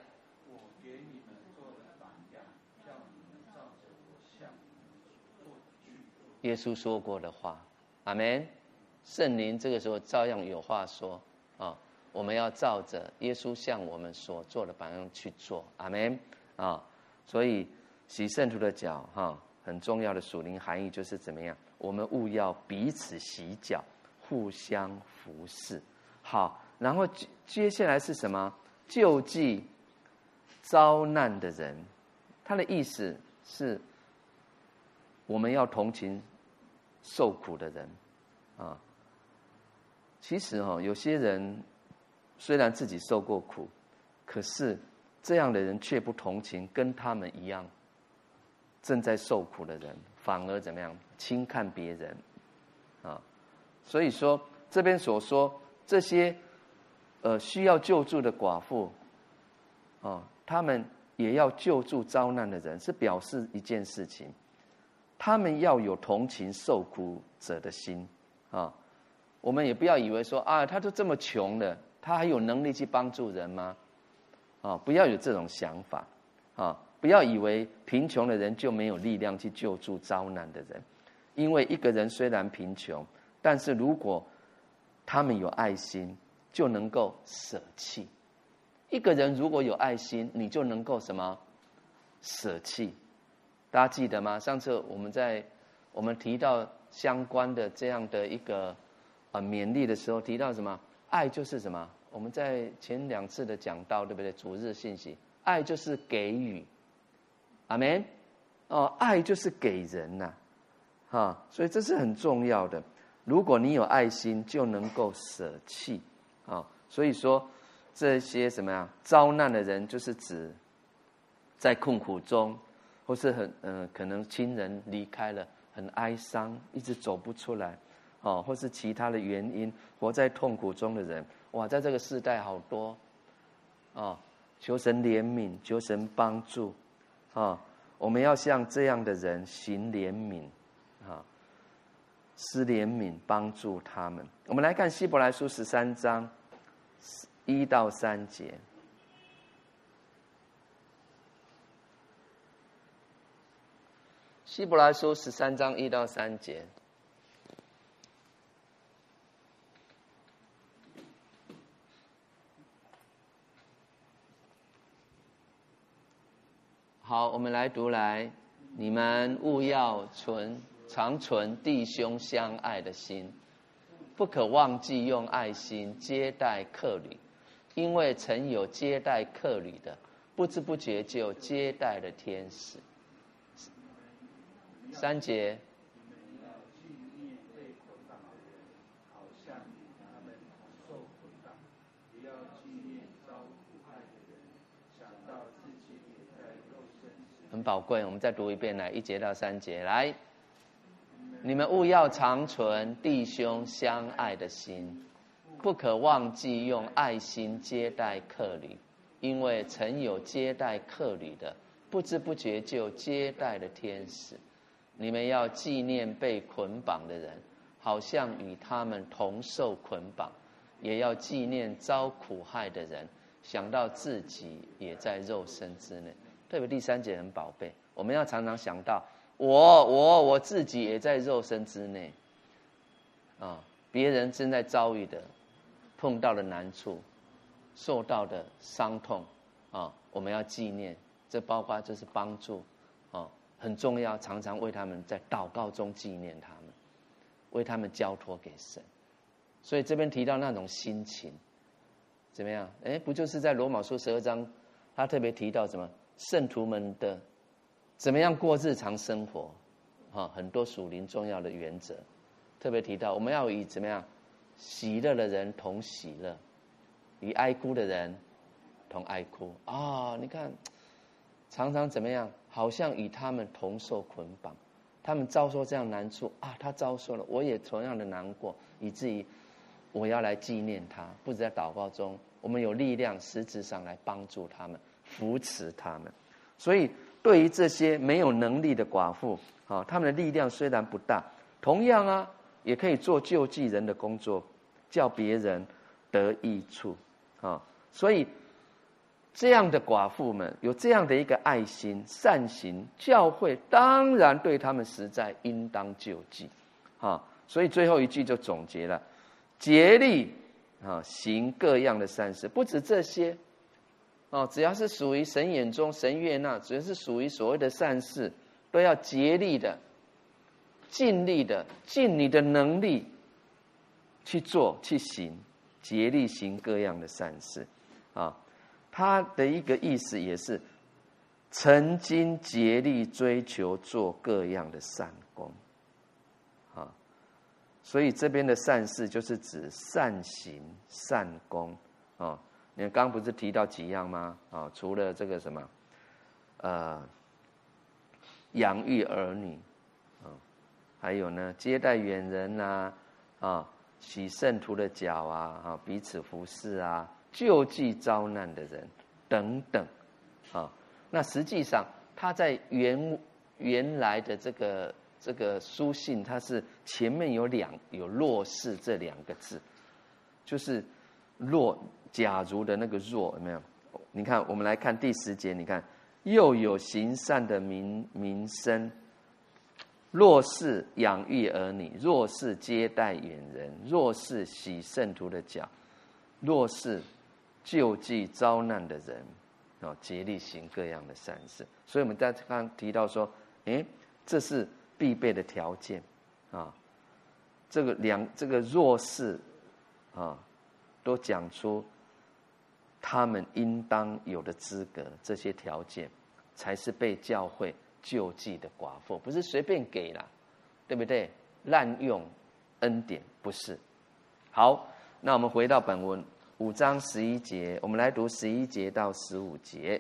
耶稣说过的话，阿们。圣灵这个时候照样有话说啊，我们要照着耶稣向我们所做的榜样去做，阿们啊。所以洗圣徒的脚哈，很重要的属灵含义就是怎么样？我们务要彼此洗脚，互相服侍。好，然后接下来是什么？救济遭难的人，他的意思是我们要同情受苦的人啊。其实哦，有些人虽然自己受过苦，可是这样的人却不同情跟他们一样正在受苦的人，反而怎么样轻看别人啊。所以说这边所说这些呃需要救助的寡妇啊，他们也要救助遭难的人，是表示一件事情，他们要有同情受苦者的心啊。我们也不要以为说啊，他都这么穷了，他还有能力去帮助人吗？啊，不要有这种想法啊！不要以为贫穷的人就没有力量去救助遭难的人，因为一个人虽然贫穷，但是如果他们有爱心，就能够舍弃。一个人如果有爱心，你就能够什么舍弃？大家记得吗？上次我们在我们提到相关的这样的一个啊勉励的时候，提到什么？爱就是什么？我们在前两次的讲道，对不对？主日信息，爱就是给予，阿们。哦，爱就是给人呐、啊，啊，所以这是很重要的。如果你有爱心，就能够舍弃啊。 所以说这些什么呀遭难的人，就是指在困苦中，或是很呃可能亲人离开了，很哀伤，一直走不出来，哦，或是其他的原因，活在痛苦中的人，哇，在这个世代好多，哦，求神怜悯，求神帮助，啊、哦，我们要向这样的人行怜悯，啊、哦，施怜悯，帮助他们。我们来看希伯来书十三章一到三节。希伯来书十三章一到三节。好，我们来读来，你们务要存常存弟兄相爱的心，不可忘记用爱心接待客旅，因为曾有接待客旅的，不知不觉就接待了天使。三节，很宝贵，我们再读一遍来，一节到三节来。你们务要常存弟兄相爱的心，不可忘记用爱心接待客旅，因为曾有接待客旅的，不知不觉就接待了天使。你们要纪念被捆绑的人，好像与他们同受捆绑；也要纪念遭苦害的人，想到自己也在肉身之内。特别第三节很宝贝，我们要常常想到我我我自己也在肉身之内啊，别人正在遭遇的、碰到的难处、受到的伤痛啊，我们要纪念。这包括就是帮助啊，很重要，常常为他们在祷告中纪念他们，为他们交托给神。所以这边提到那种心情怎么样？哎，不就是在罗马书十二章，他特别提到什么？圣徒们的怎么样过日常生活，啊，很多属灵重要的原则，特别提到我们要以怎么样喜乐的人同喜乐，与哀哭的人同哀哭啊、哦！你看，常常怎么样，好像与他们同受捆绑，他们遭受这样难处啊，他遭受了，我也同样的难过，以至于我要来纪念他。不止在祷告中，我们有力量实质上来帮助他们，扶持他们。所以对于这些没有能力的寡妇啊，他们的力量虽然不大，同样啊也可以做救济人的工作，叫别人得益处啊。所以这样的寡妇们有这样的一个爱心善行，教会当然对他们实在应当救济啊。所以最后一句就总结了，竭力啊行各样的善事。不止这些哦，只要是属于神眼中神悦纳，只要是属于所谓的善事，都要竭力的、尽力的、尽你的能力去做、去行，竭力行各样的善事啊。他的一个意思也是曾经竭力追求做各样的善功啊。所以这边的善事就是指善行、善功啊。你们刚刚不是提到几样吗？啊，除了这个什么，呃，养育儿女，啊，还有呢，接待远人呐、啊，啊，洗圣徒的脚啊，啊，彼此服侍啊，救济遭难的人等等，啊，那实际上他在原原来的这个这个书信，它是前面有两有若是这两个字，就是若。假如的那个若有没有？你看，我们来看第十节，你看又有行善的民民生，若是养育儿女，若是接待远人，若是洗圣徒的脚，若是救济遭难的人，哦，竭力行各样的善事。所以我们在刚刚提到说，诶，这是必备的条件啊。这个两这个若是啊，都讲出他们应当有的资格，这些条件才是被教会救济的寡妇，不是随便给啦，对不对？滥用恩典不是。好，那我们回到本文， 五章十一节，我们来读十一节到十五节。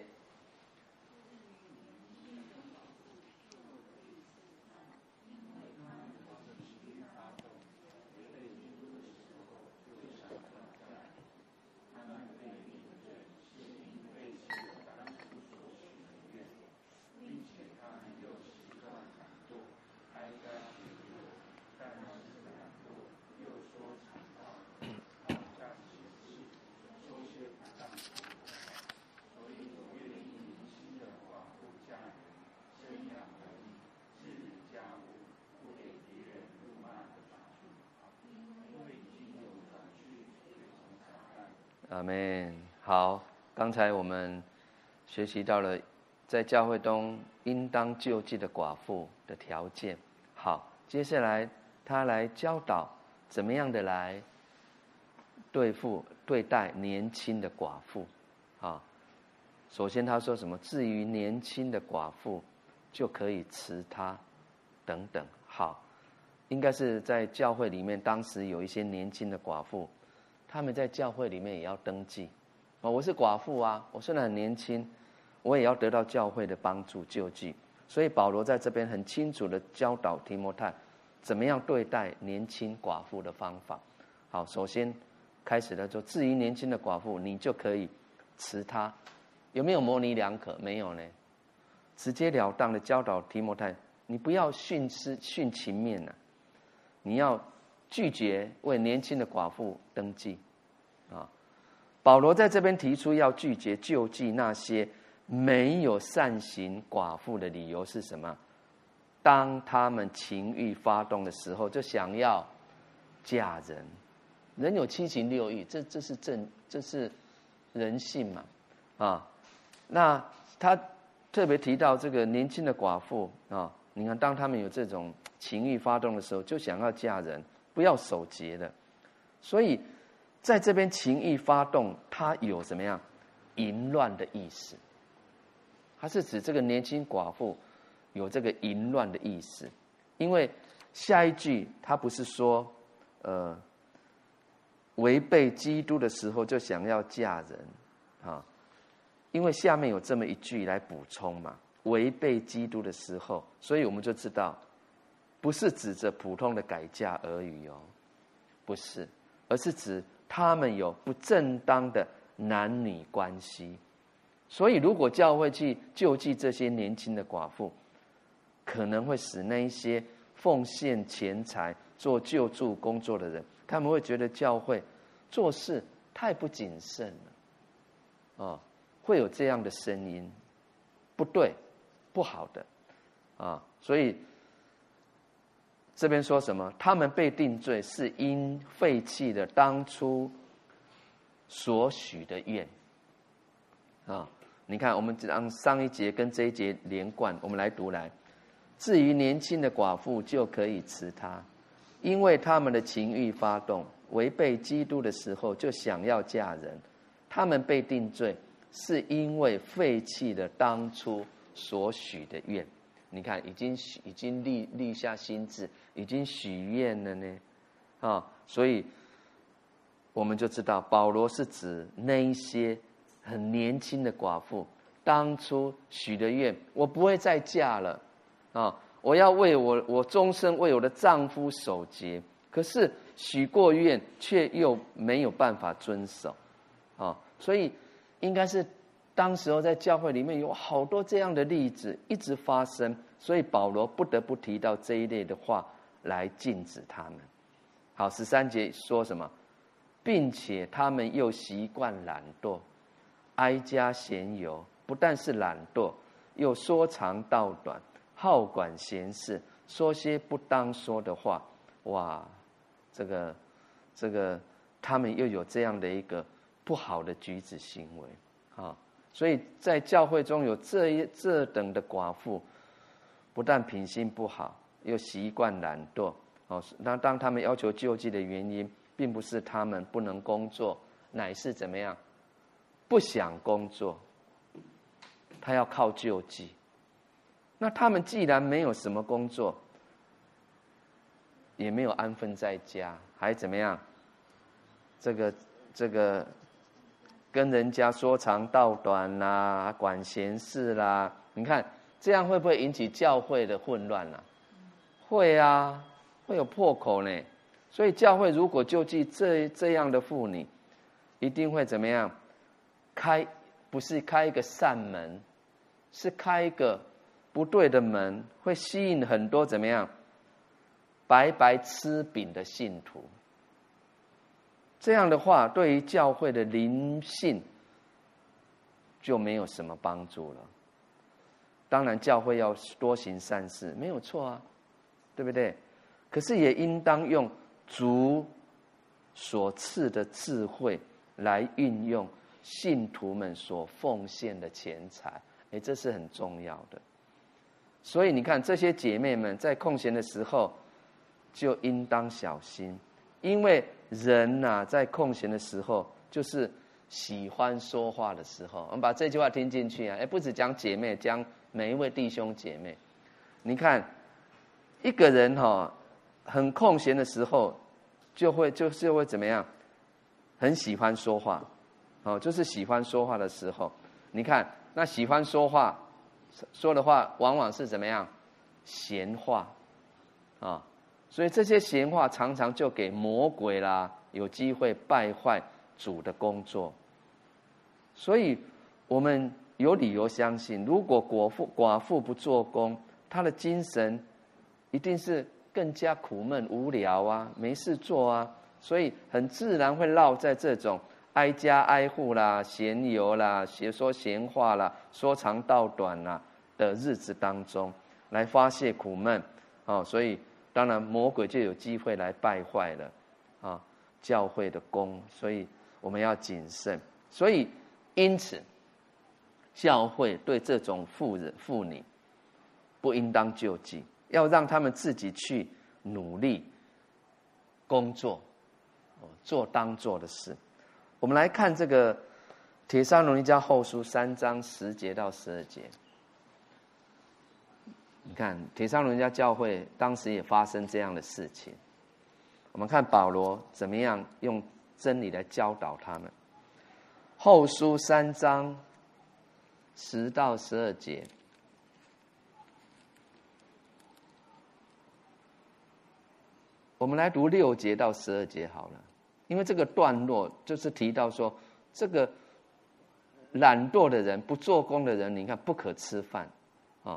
阿们。好，刚才我们学习到了在教会中应当救济的寡妇的条件。好，接下来他来教导怎么样的来对付对待年轻的寡妇。啊，首先他说什么？至于年轻的寡妇，就可以辞她，等等。好，应该是在教会里面，当时有一些年轻的寡妇。他们在教会里面也要登记，哦，我是寡妇啊，我虽然很年轻，我也要得到教会的帮助救济。所以保罗在这边很清楚的教导提摩太，怎么样对待年轻寡妇的方法。好，首先开始了说，至于年轻的寡妇，你就可以辞她。有没有模棱两可？没有呢，直截了当的教导提摩太，你不要徇私徇情面啊，你要拒绝为年轻的寡妇登记啊。保罗在这边提出要拒绝救济那些没有善行寡妇的理由是什么？当他们情欲发动的时候，就想要嫁人。人有七情六欲，这这是正这是人性嘛啊。那他特别提到这个年轻的寡妇啊，你看当他们有这种情欲发动的时候，就想要嫁人。不要守节的，所以在这边情欲发动，它有什么样淫乱的意思？它是指这个年轻寡妇有这个淫乱的意思，因为下一句他不是说，呃，违背基督的时候就想要嫁人啊，因为下面有这么一句来补充嘛，违背基督的时候，所以我们就知道。不是指着普通的改嫁而已哦，不是，而是指他们有不正当的男女关系。所以，如果教会去救济这些年轻的寡妇，可能会使那一些奉献钱财做救助工作的人，他们会觉得教会做事太不谨慎了，啊，会有这样的声音，不对，不好的，啊，所以。这边说什么？他们被定罪是因废弃了当初所许的愿啊！你看，我们让上一节跟这一节连贯，我们来读来。至于年轻的寡妇，就可以辞她，因为他们的情欲发动，违背基督的时候就想要嫁人。他们被定罪，是因为废弃了当初所许的愿。你看，已经已经立立下心志，已经许愿了呢，啊，所以我们就知道，保罗是指那一些很年轻的寡妇，当初许的愿，我不会再嫁了，啊，我要为我我终身为我的丈夫守节，可是许过愿，却又没有办法遵守，啊，所以应该是。当时候在教会里面有好多这样的例子一直发生，所以保罗不得不提到这一类的话来禁止他们。好，十三节说什么？并且他们又习惯懒惰，哀家闲游，不但是懒惰，又说长道短，好管闲事，说些不当说的话。哇，这个这个他们又有这样的一个不好的举止行为啊。所以在教会中有这一这等的寡妇，不但品性不好，又习惯懒惰。哦，那当他们要求救济的原因，并不是他们不能工作，乃是怎么样？不想工作，他要靠救济。那他们既然没有什么工作，也没有安分在家，还怎么样？这个这个跟人家说长道短啦，管闲事啦，你看这样会不会引起教会的混乱啊？会啊，会有破口呢。所以教会如果救济这这样的妇女，一定会怎么样？开不是开一个善门，是开一个不对的门，会吸引很多怎么样？白白吃饼的信徒。这样的话，对于教会的灵性就没有什么帮助了。当然，教会要多行善事，没有错啊，对不对？可是也应当用主所赐的智慧来运用信徒们所奉献的钱财，哎，这是很重要的。所以你看，这些姐妹们在空闲的时候就应当小心，因为人呐、啊，在空闲的时候就是喜欢说话的时候。我们把这句话听进去啊，哎，不只讲姐妹，讲每一位弟兄姐妹。你看，一个人哈、哦，很空闲的时候，就会就是会怎么样？很喜欢说话，哦，就是喜欢说话的时候。你看，那喜欢说话说的话，往往是怎么样？闲话啊。哦，所以这些闲话常常就给魔鬼啦有机会败坏主的工作。所以我们有理由相信，如果寡妇寡妇不做工，她的精神一定是更加苦闷无聊啊，没事做啊，所以很自然会落在这种挨家挨户啦、闲游啦、闲说闲话啦、说长道短啦的日子当中来发泄苦闷。哦，所以当然魔鬼就有机会来败坏了啊教会的功，所以我们要谨慎。所以因此教会对这种妇人妇女不应当救济，要让他们自己去努力工作，做当做的事。我们来看这个帖撒罗尼迦后书三章十节到十二节。你看帖撒罗尼迦教会当时也发生这样的事情，我们看保罗怎么样用真理来教导他们。后书三章十到十二节，我们来读六节到十二节好了，因为这个段落就是提到说，这个懒惰的人、不做工的人，你看不可吃饭啊。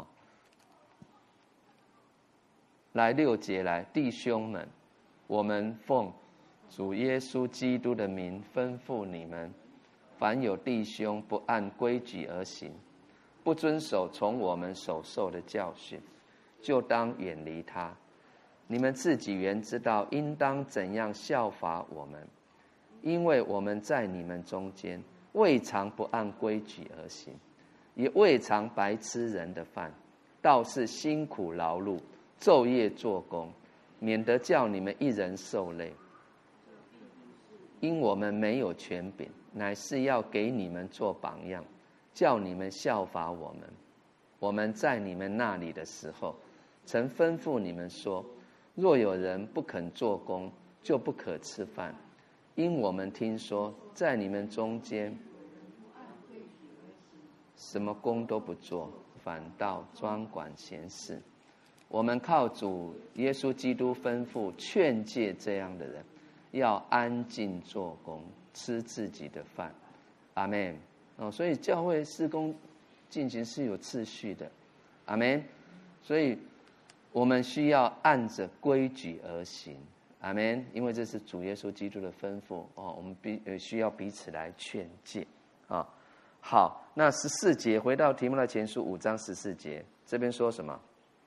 来六节来，弟兄们，我们奉主耶稣基督的名吩咐你们，凡有弟兄不按规矩而行，不遵守从我们所受的教训，就当远离他。你们自己原知道应当怎样效法我们，因为我们在你们中间未尝不按规矩而行，也未尝白吃人的饭，倒是辛苦劳碌，昼夜做工，免得叫你们一人受累。因我们没有权柄，乃是要给你们做榜样，叫你们效法我们。我们在你们那里的时候，曾吩咐你们说，若有人不肯做工，就不可吃饭。因我们听说，在你们中间，什么工都不做，反倒专管闲事。我们靠主耶稣基督吩咐劝诫这样的人，要安静做工，吃自己的饭。阿们。哦，所以教会事工进行是有次序的。阿们。所以我们需要按着规矩而行。阿们。因为这是主耶稣基督的吩咐哦，我们必需要彼此来劝诫啊。好，那十四节回到提摩太前书五章十四节，这边说什么？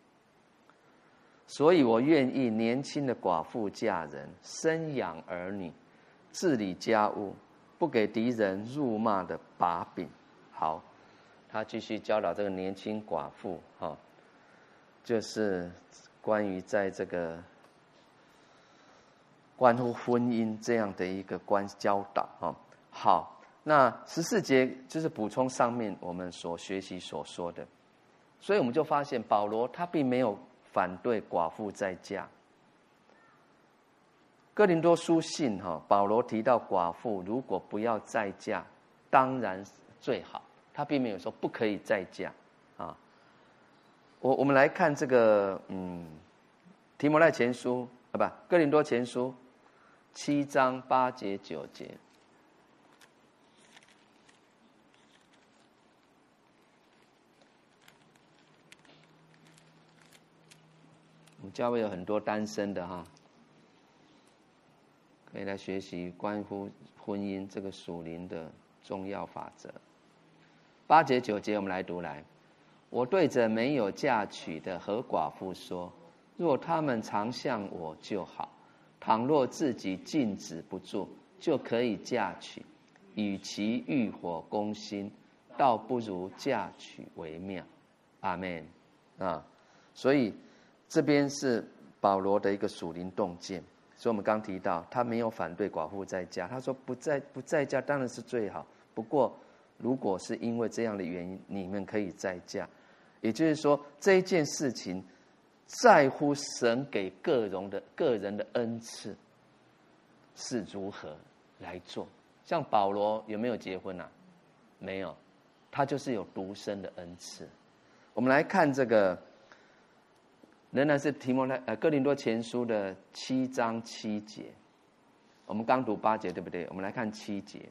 所以我愿意年轻的寡妇嫁人，生养儿女，治理家务，不给敌人辱骂的把柄。好，他继续教导这个年轻寡妇，哈，就是关于在这个关乎婚姻这样的一个关教导，哈。好，那十四节就是补充上面我们所学习所说的，所以我们就发现保罗他并没有反对寡妇再嫁。哥林多书信哈，保罗提到寡妇如果不要再嫁， 当然最好，他并没有说不可以再嫁啊。我我们来看这个，嗯，提摩太前书啊，不，哥林多前书七章八节九节。我们教会有很多单身的哈，可以来学习关乎婚姻这个属灵的重要法则。八节九节我们来读来。我对着没有嫁娶的和寡妇说，若他们常向我就好，倘若自己禁止不住，就可以嫁娶，与其欲火攻心，倒不如嫁娶为妙。阿们啊！所以这边是保罗的一个属灵洞见。所以我们刚提到，他没有反对寡妇在家，他说不在不在家当然是最好，不过如果是因为这样的原因，你们可以再嫁。也就是说，这一件事情在乎神给个人的个人的恩赐是如何来做。像保罗有没有结婚啊？没有，他就是有独生的恩赐。我们来看这个，仍然是提摩太呃哥林多前书的七章七节。我们刚读八节，对不对？我们来看七节。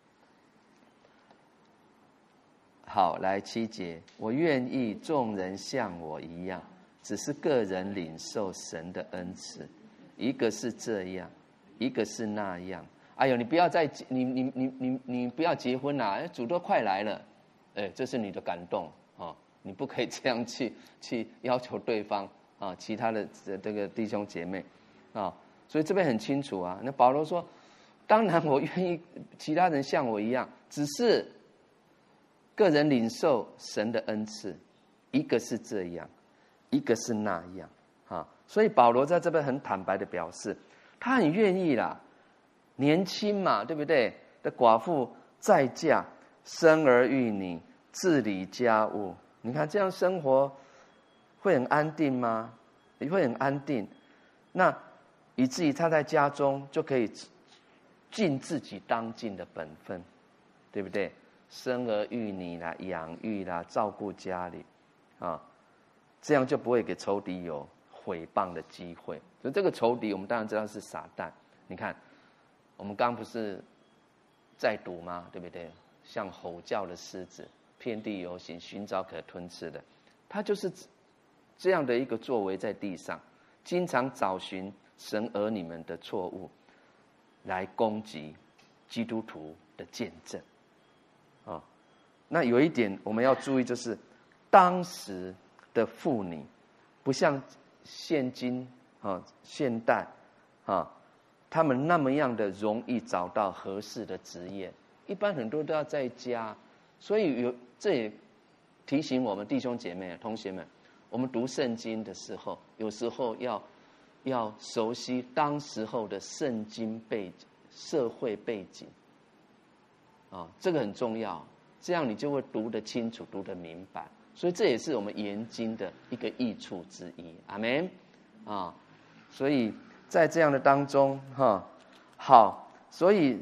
好，来七节，我愿意众人像我一样，只是个人领受神的恩赐，一个是这样，一个是那样。哎呦，你不要再你你你你你不要结婚啦、啊，主都快来了，哎，这是你的感动啊、哦，你不可以这样去去要求对方啊，其他的这个弟兄姐妹啊，所以这边很清楚啊。那保罗说，当然我愿意其他人像我一样，只是个人领受神的恩赐，一个是这样，一个是那样啊。所以保罗在这边很坦白的表示，他很愿意啦，年轻嘛，对不对？的寡妇再嫁，生儿育女，治理家务，你看这样生活会很安定吗？也会很安定。那以至于他在家中就可以尽自己当尽的本分，对不对？生儿育女啦，养育啦，照顾家里啊，这样就不会给仇敌有毁谤的机会。所以这个仇敌我们当然知道是撒旦。你看我们刚不是在读吗？对不对？像吼叫的狮子，遍地游行，寻找可吞吃的，他就是这样的一个作为，在地上经常找寻神儿女们的错误，来攻击基督徒的见证。哦，那有一点我们要注意，就是当时的妇女不像现今啊现代啊，他们那么样的容易找到合适的职业，一般很多都要在家，所以有这也提醒我们弟兄姐妹、同学们，我们读圣经的时候，有时候要要熟悉当时候的圣经背景、社会背景。啊、哦，这个很重要，这样你就会读得清楚，读得明白。所以这也是我们研经的一个益处之一。阿们啊！所以在这样的当中，哈，好，所以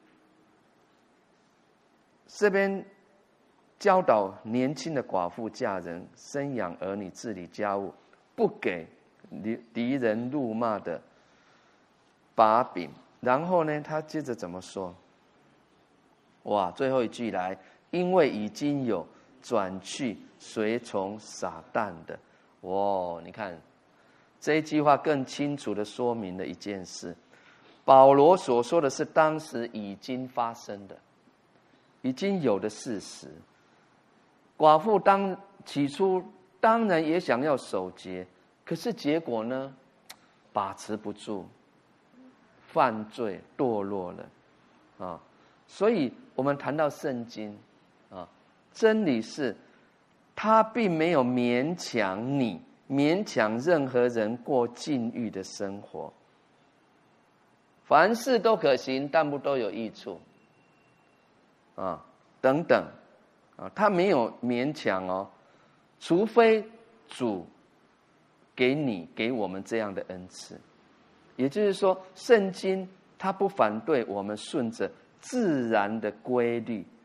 这边教导年轻的寡妇嫁人、生养儿女、治理家务，不给敌人辱骂的把柄。然后呢，他接着怎么说？哇，最后一句来，因为已经有转去随从撒旦的。哇，你看这一句话更清楚地说明了一件事，保罗所说的是当时已经发生的、已经有的事实。寡妇当起初当然也想要守节，可是结果呢，把持不住，犯罪堕落了啊！所以我们谈到圣经啊，真理是他并没有勉强你，勉强任何人过禁欲的生活。凡事都可行，但不都有益处啊，等等啊，他没有勉强哦，除非主给你给我们这样的恩赐。也就是说，圣经他不反对我们顺着自然的规律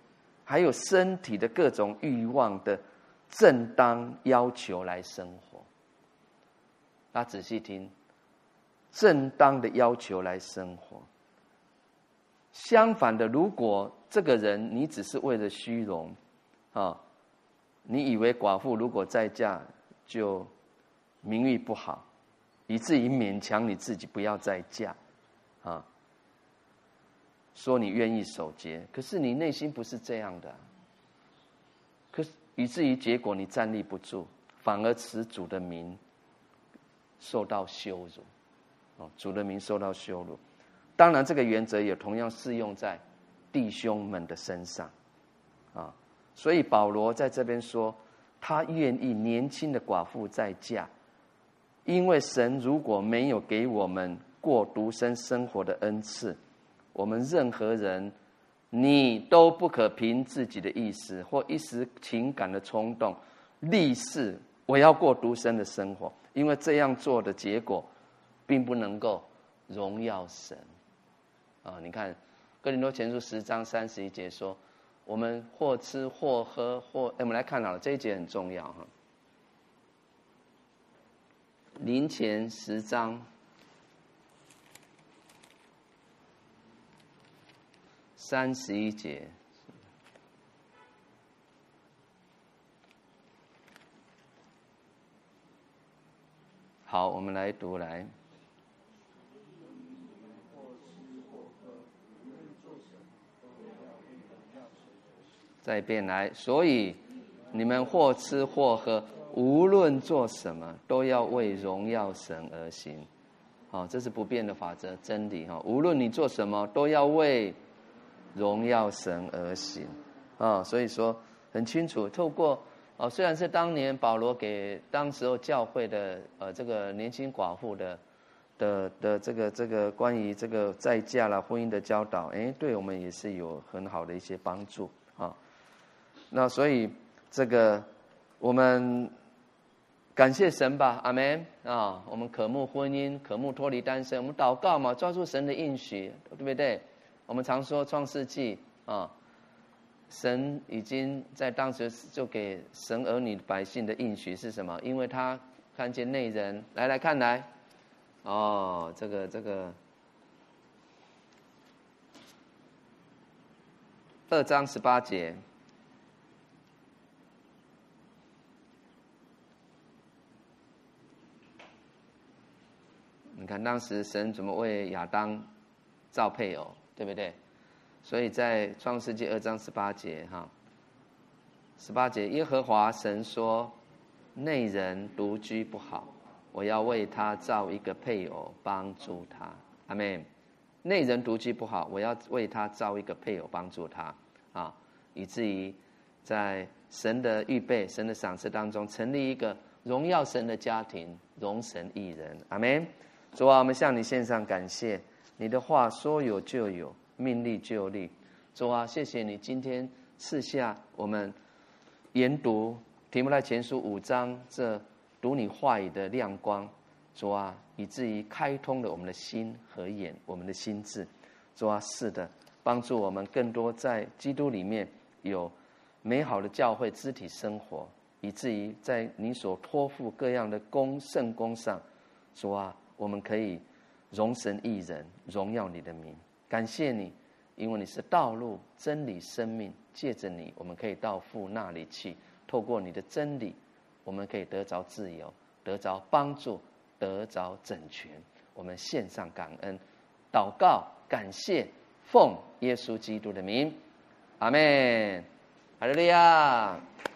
还有身体的各种欲望的正当要求来生活。大家仔细听，正当的要求来生活。相反的，如果这个人你只是为了虚荣啊，你以为寡妇如果再嫁就名誉不好，以至于勉强你自己不要再嫁啊，说你愿意守节，可是你内心不是这样的，可是以至于结果你站立不住，反而使主的名受到羞辱，哦，主的名受到羞辱。当然，这个原则也同样适用在弟兄们的身上，啊，所以保罗在这边说，他愿意年轻的寡妇再嫁，因为神如果没有给我们过独身生活的恩赐，我们任何人，你都不可凭自己的意思或一时情感的冲动，立誓我要过独身的生活，因为这样做的结果，并不能够荣耀神。啊，你看哥林多前书十章三十一节说，我们或吃或喝或，哎，我们来看好了，这一节很重要哈。林前十章三十一节，好，我们来读来。再变来，所以你们或吃或喝，无论做什么，都要为荣耀神而行。好，这是不变的法则真理哈。无论你做什么，都要为荣耀神而行啊。所以说很清楚，透过哦，虽然是当年保罗给当时候教会的呃这个年轻寡妇的的的这个这个关于这个再嫁啦婚姻的教导，哎，对我们也是有很好的一些帮助啊。那所以这个我们感谢神吧，阿们啊！我们渴慕婚姻，渴慕脱离单身，我们祷告嘛，抓住神的应许，对不对？我们常说创世纪啊，神已经在当时就给神儿女百姓的应许是什么？因为他看见内人，来来看来，哦，这个这个二章十八节。你看当时神怎么为亚当造配偶，对不对？所以在创世纪二章十八节哈，十八节耶和华神说，内人独居不好，我要为他造一个配偶帮助他。阿们。内人独居不好，我要为他造一个配偶帮助他啊，以至于在神的预备、神的赏赐当中，成立一个荣耀神的家庭，荣神益人。阿们。主啊，我们向你献上感谢，你的话说有就有，命立就立。主啊，谢谢你今天赐下我们研读提摩太前书五章这读你话语的亮光。主啊，以至于开通了我们的心和眼，我们的心智。主啊，是的，帮助我们更多在基督里面有美好的教会肢体生活，以至于在你所托付各样的功圣功上，主啊，我们可以荣神益人，荣耀你的名。感谢你，因为你是道路、真理、生命，借着你，我们可以到父那里去。透过你的真理，我们可以得着自由，得着帮助，得着整全。我们献上感恩、祷告、感谢，奉耶稣基督的名，阿们。哈利路亚。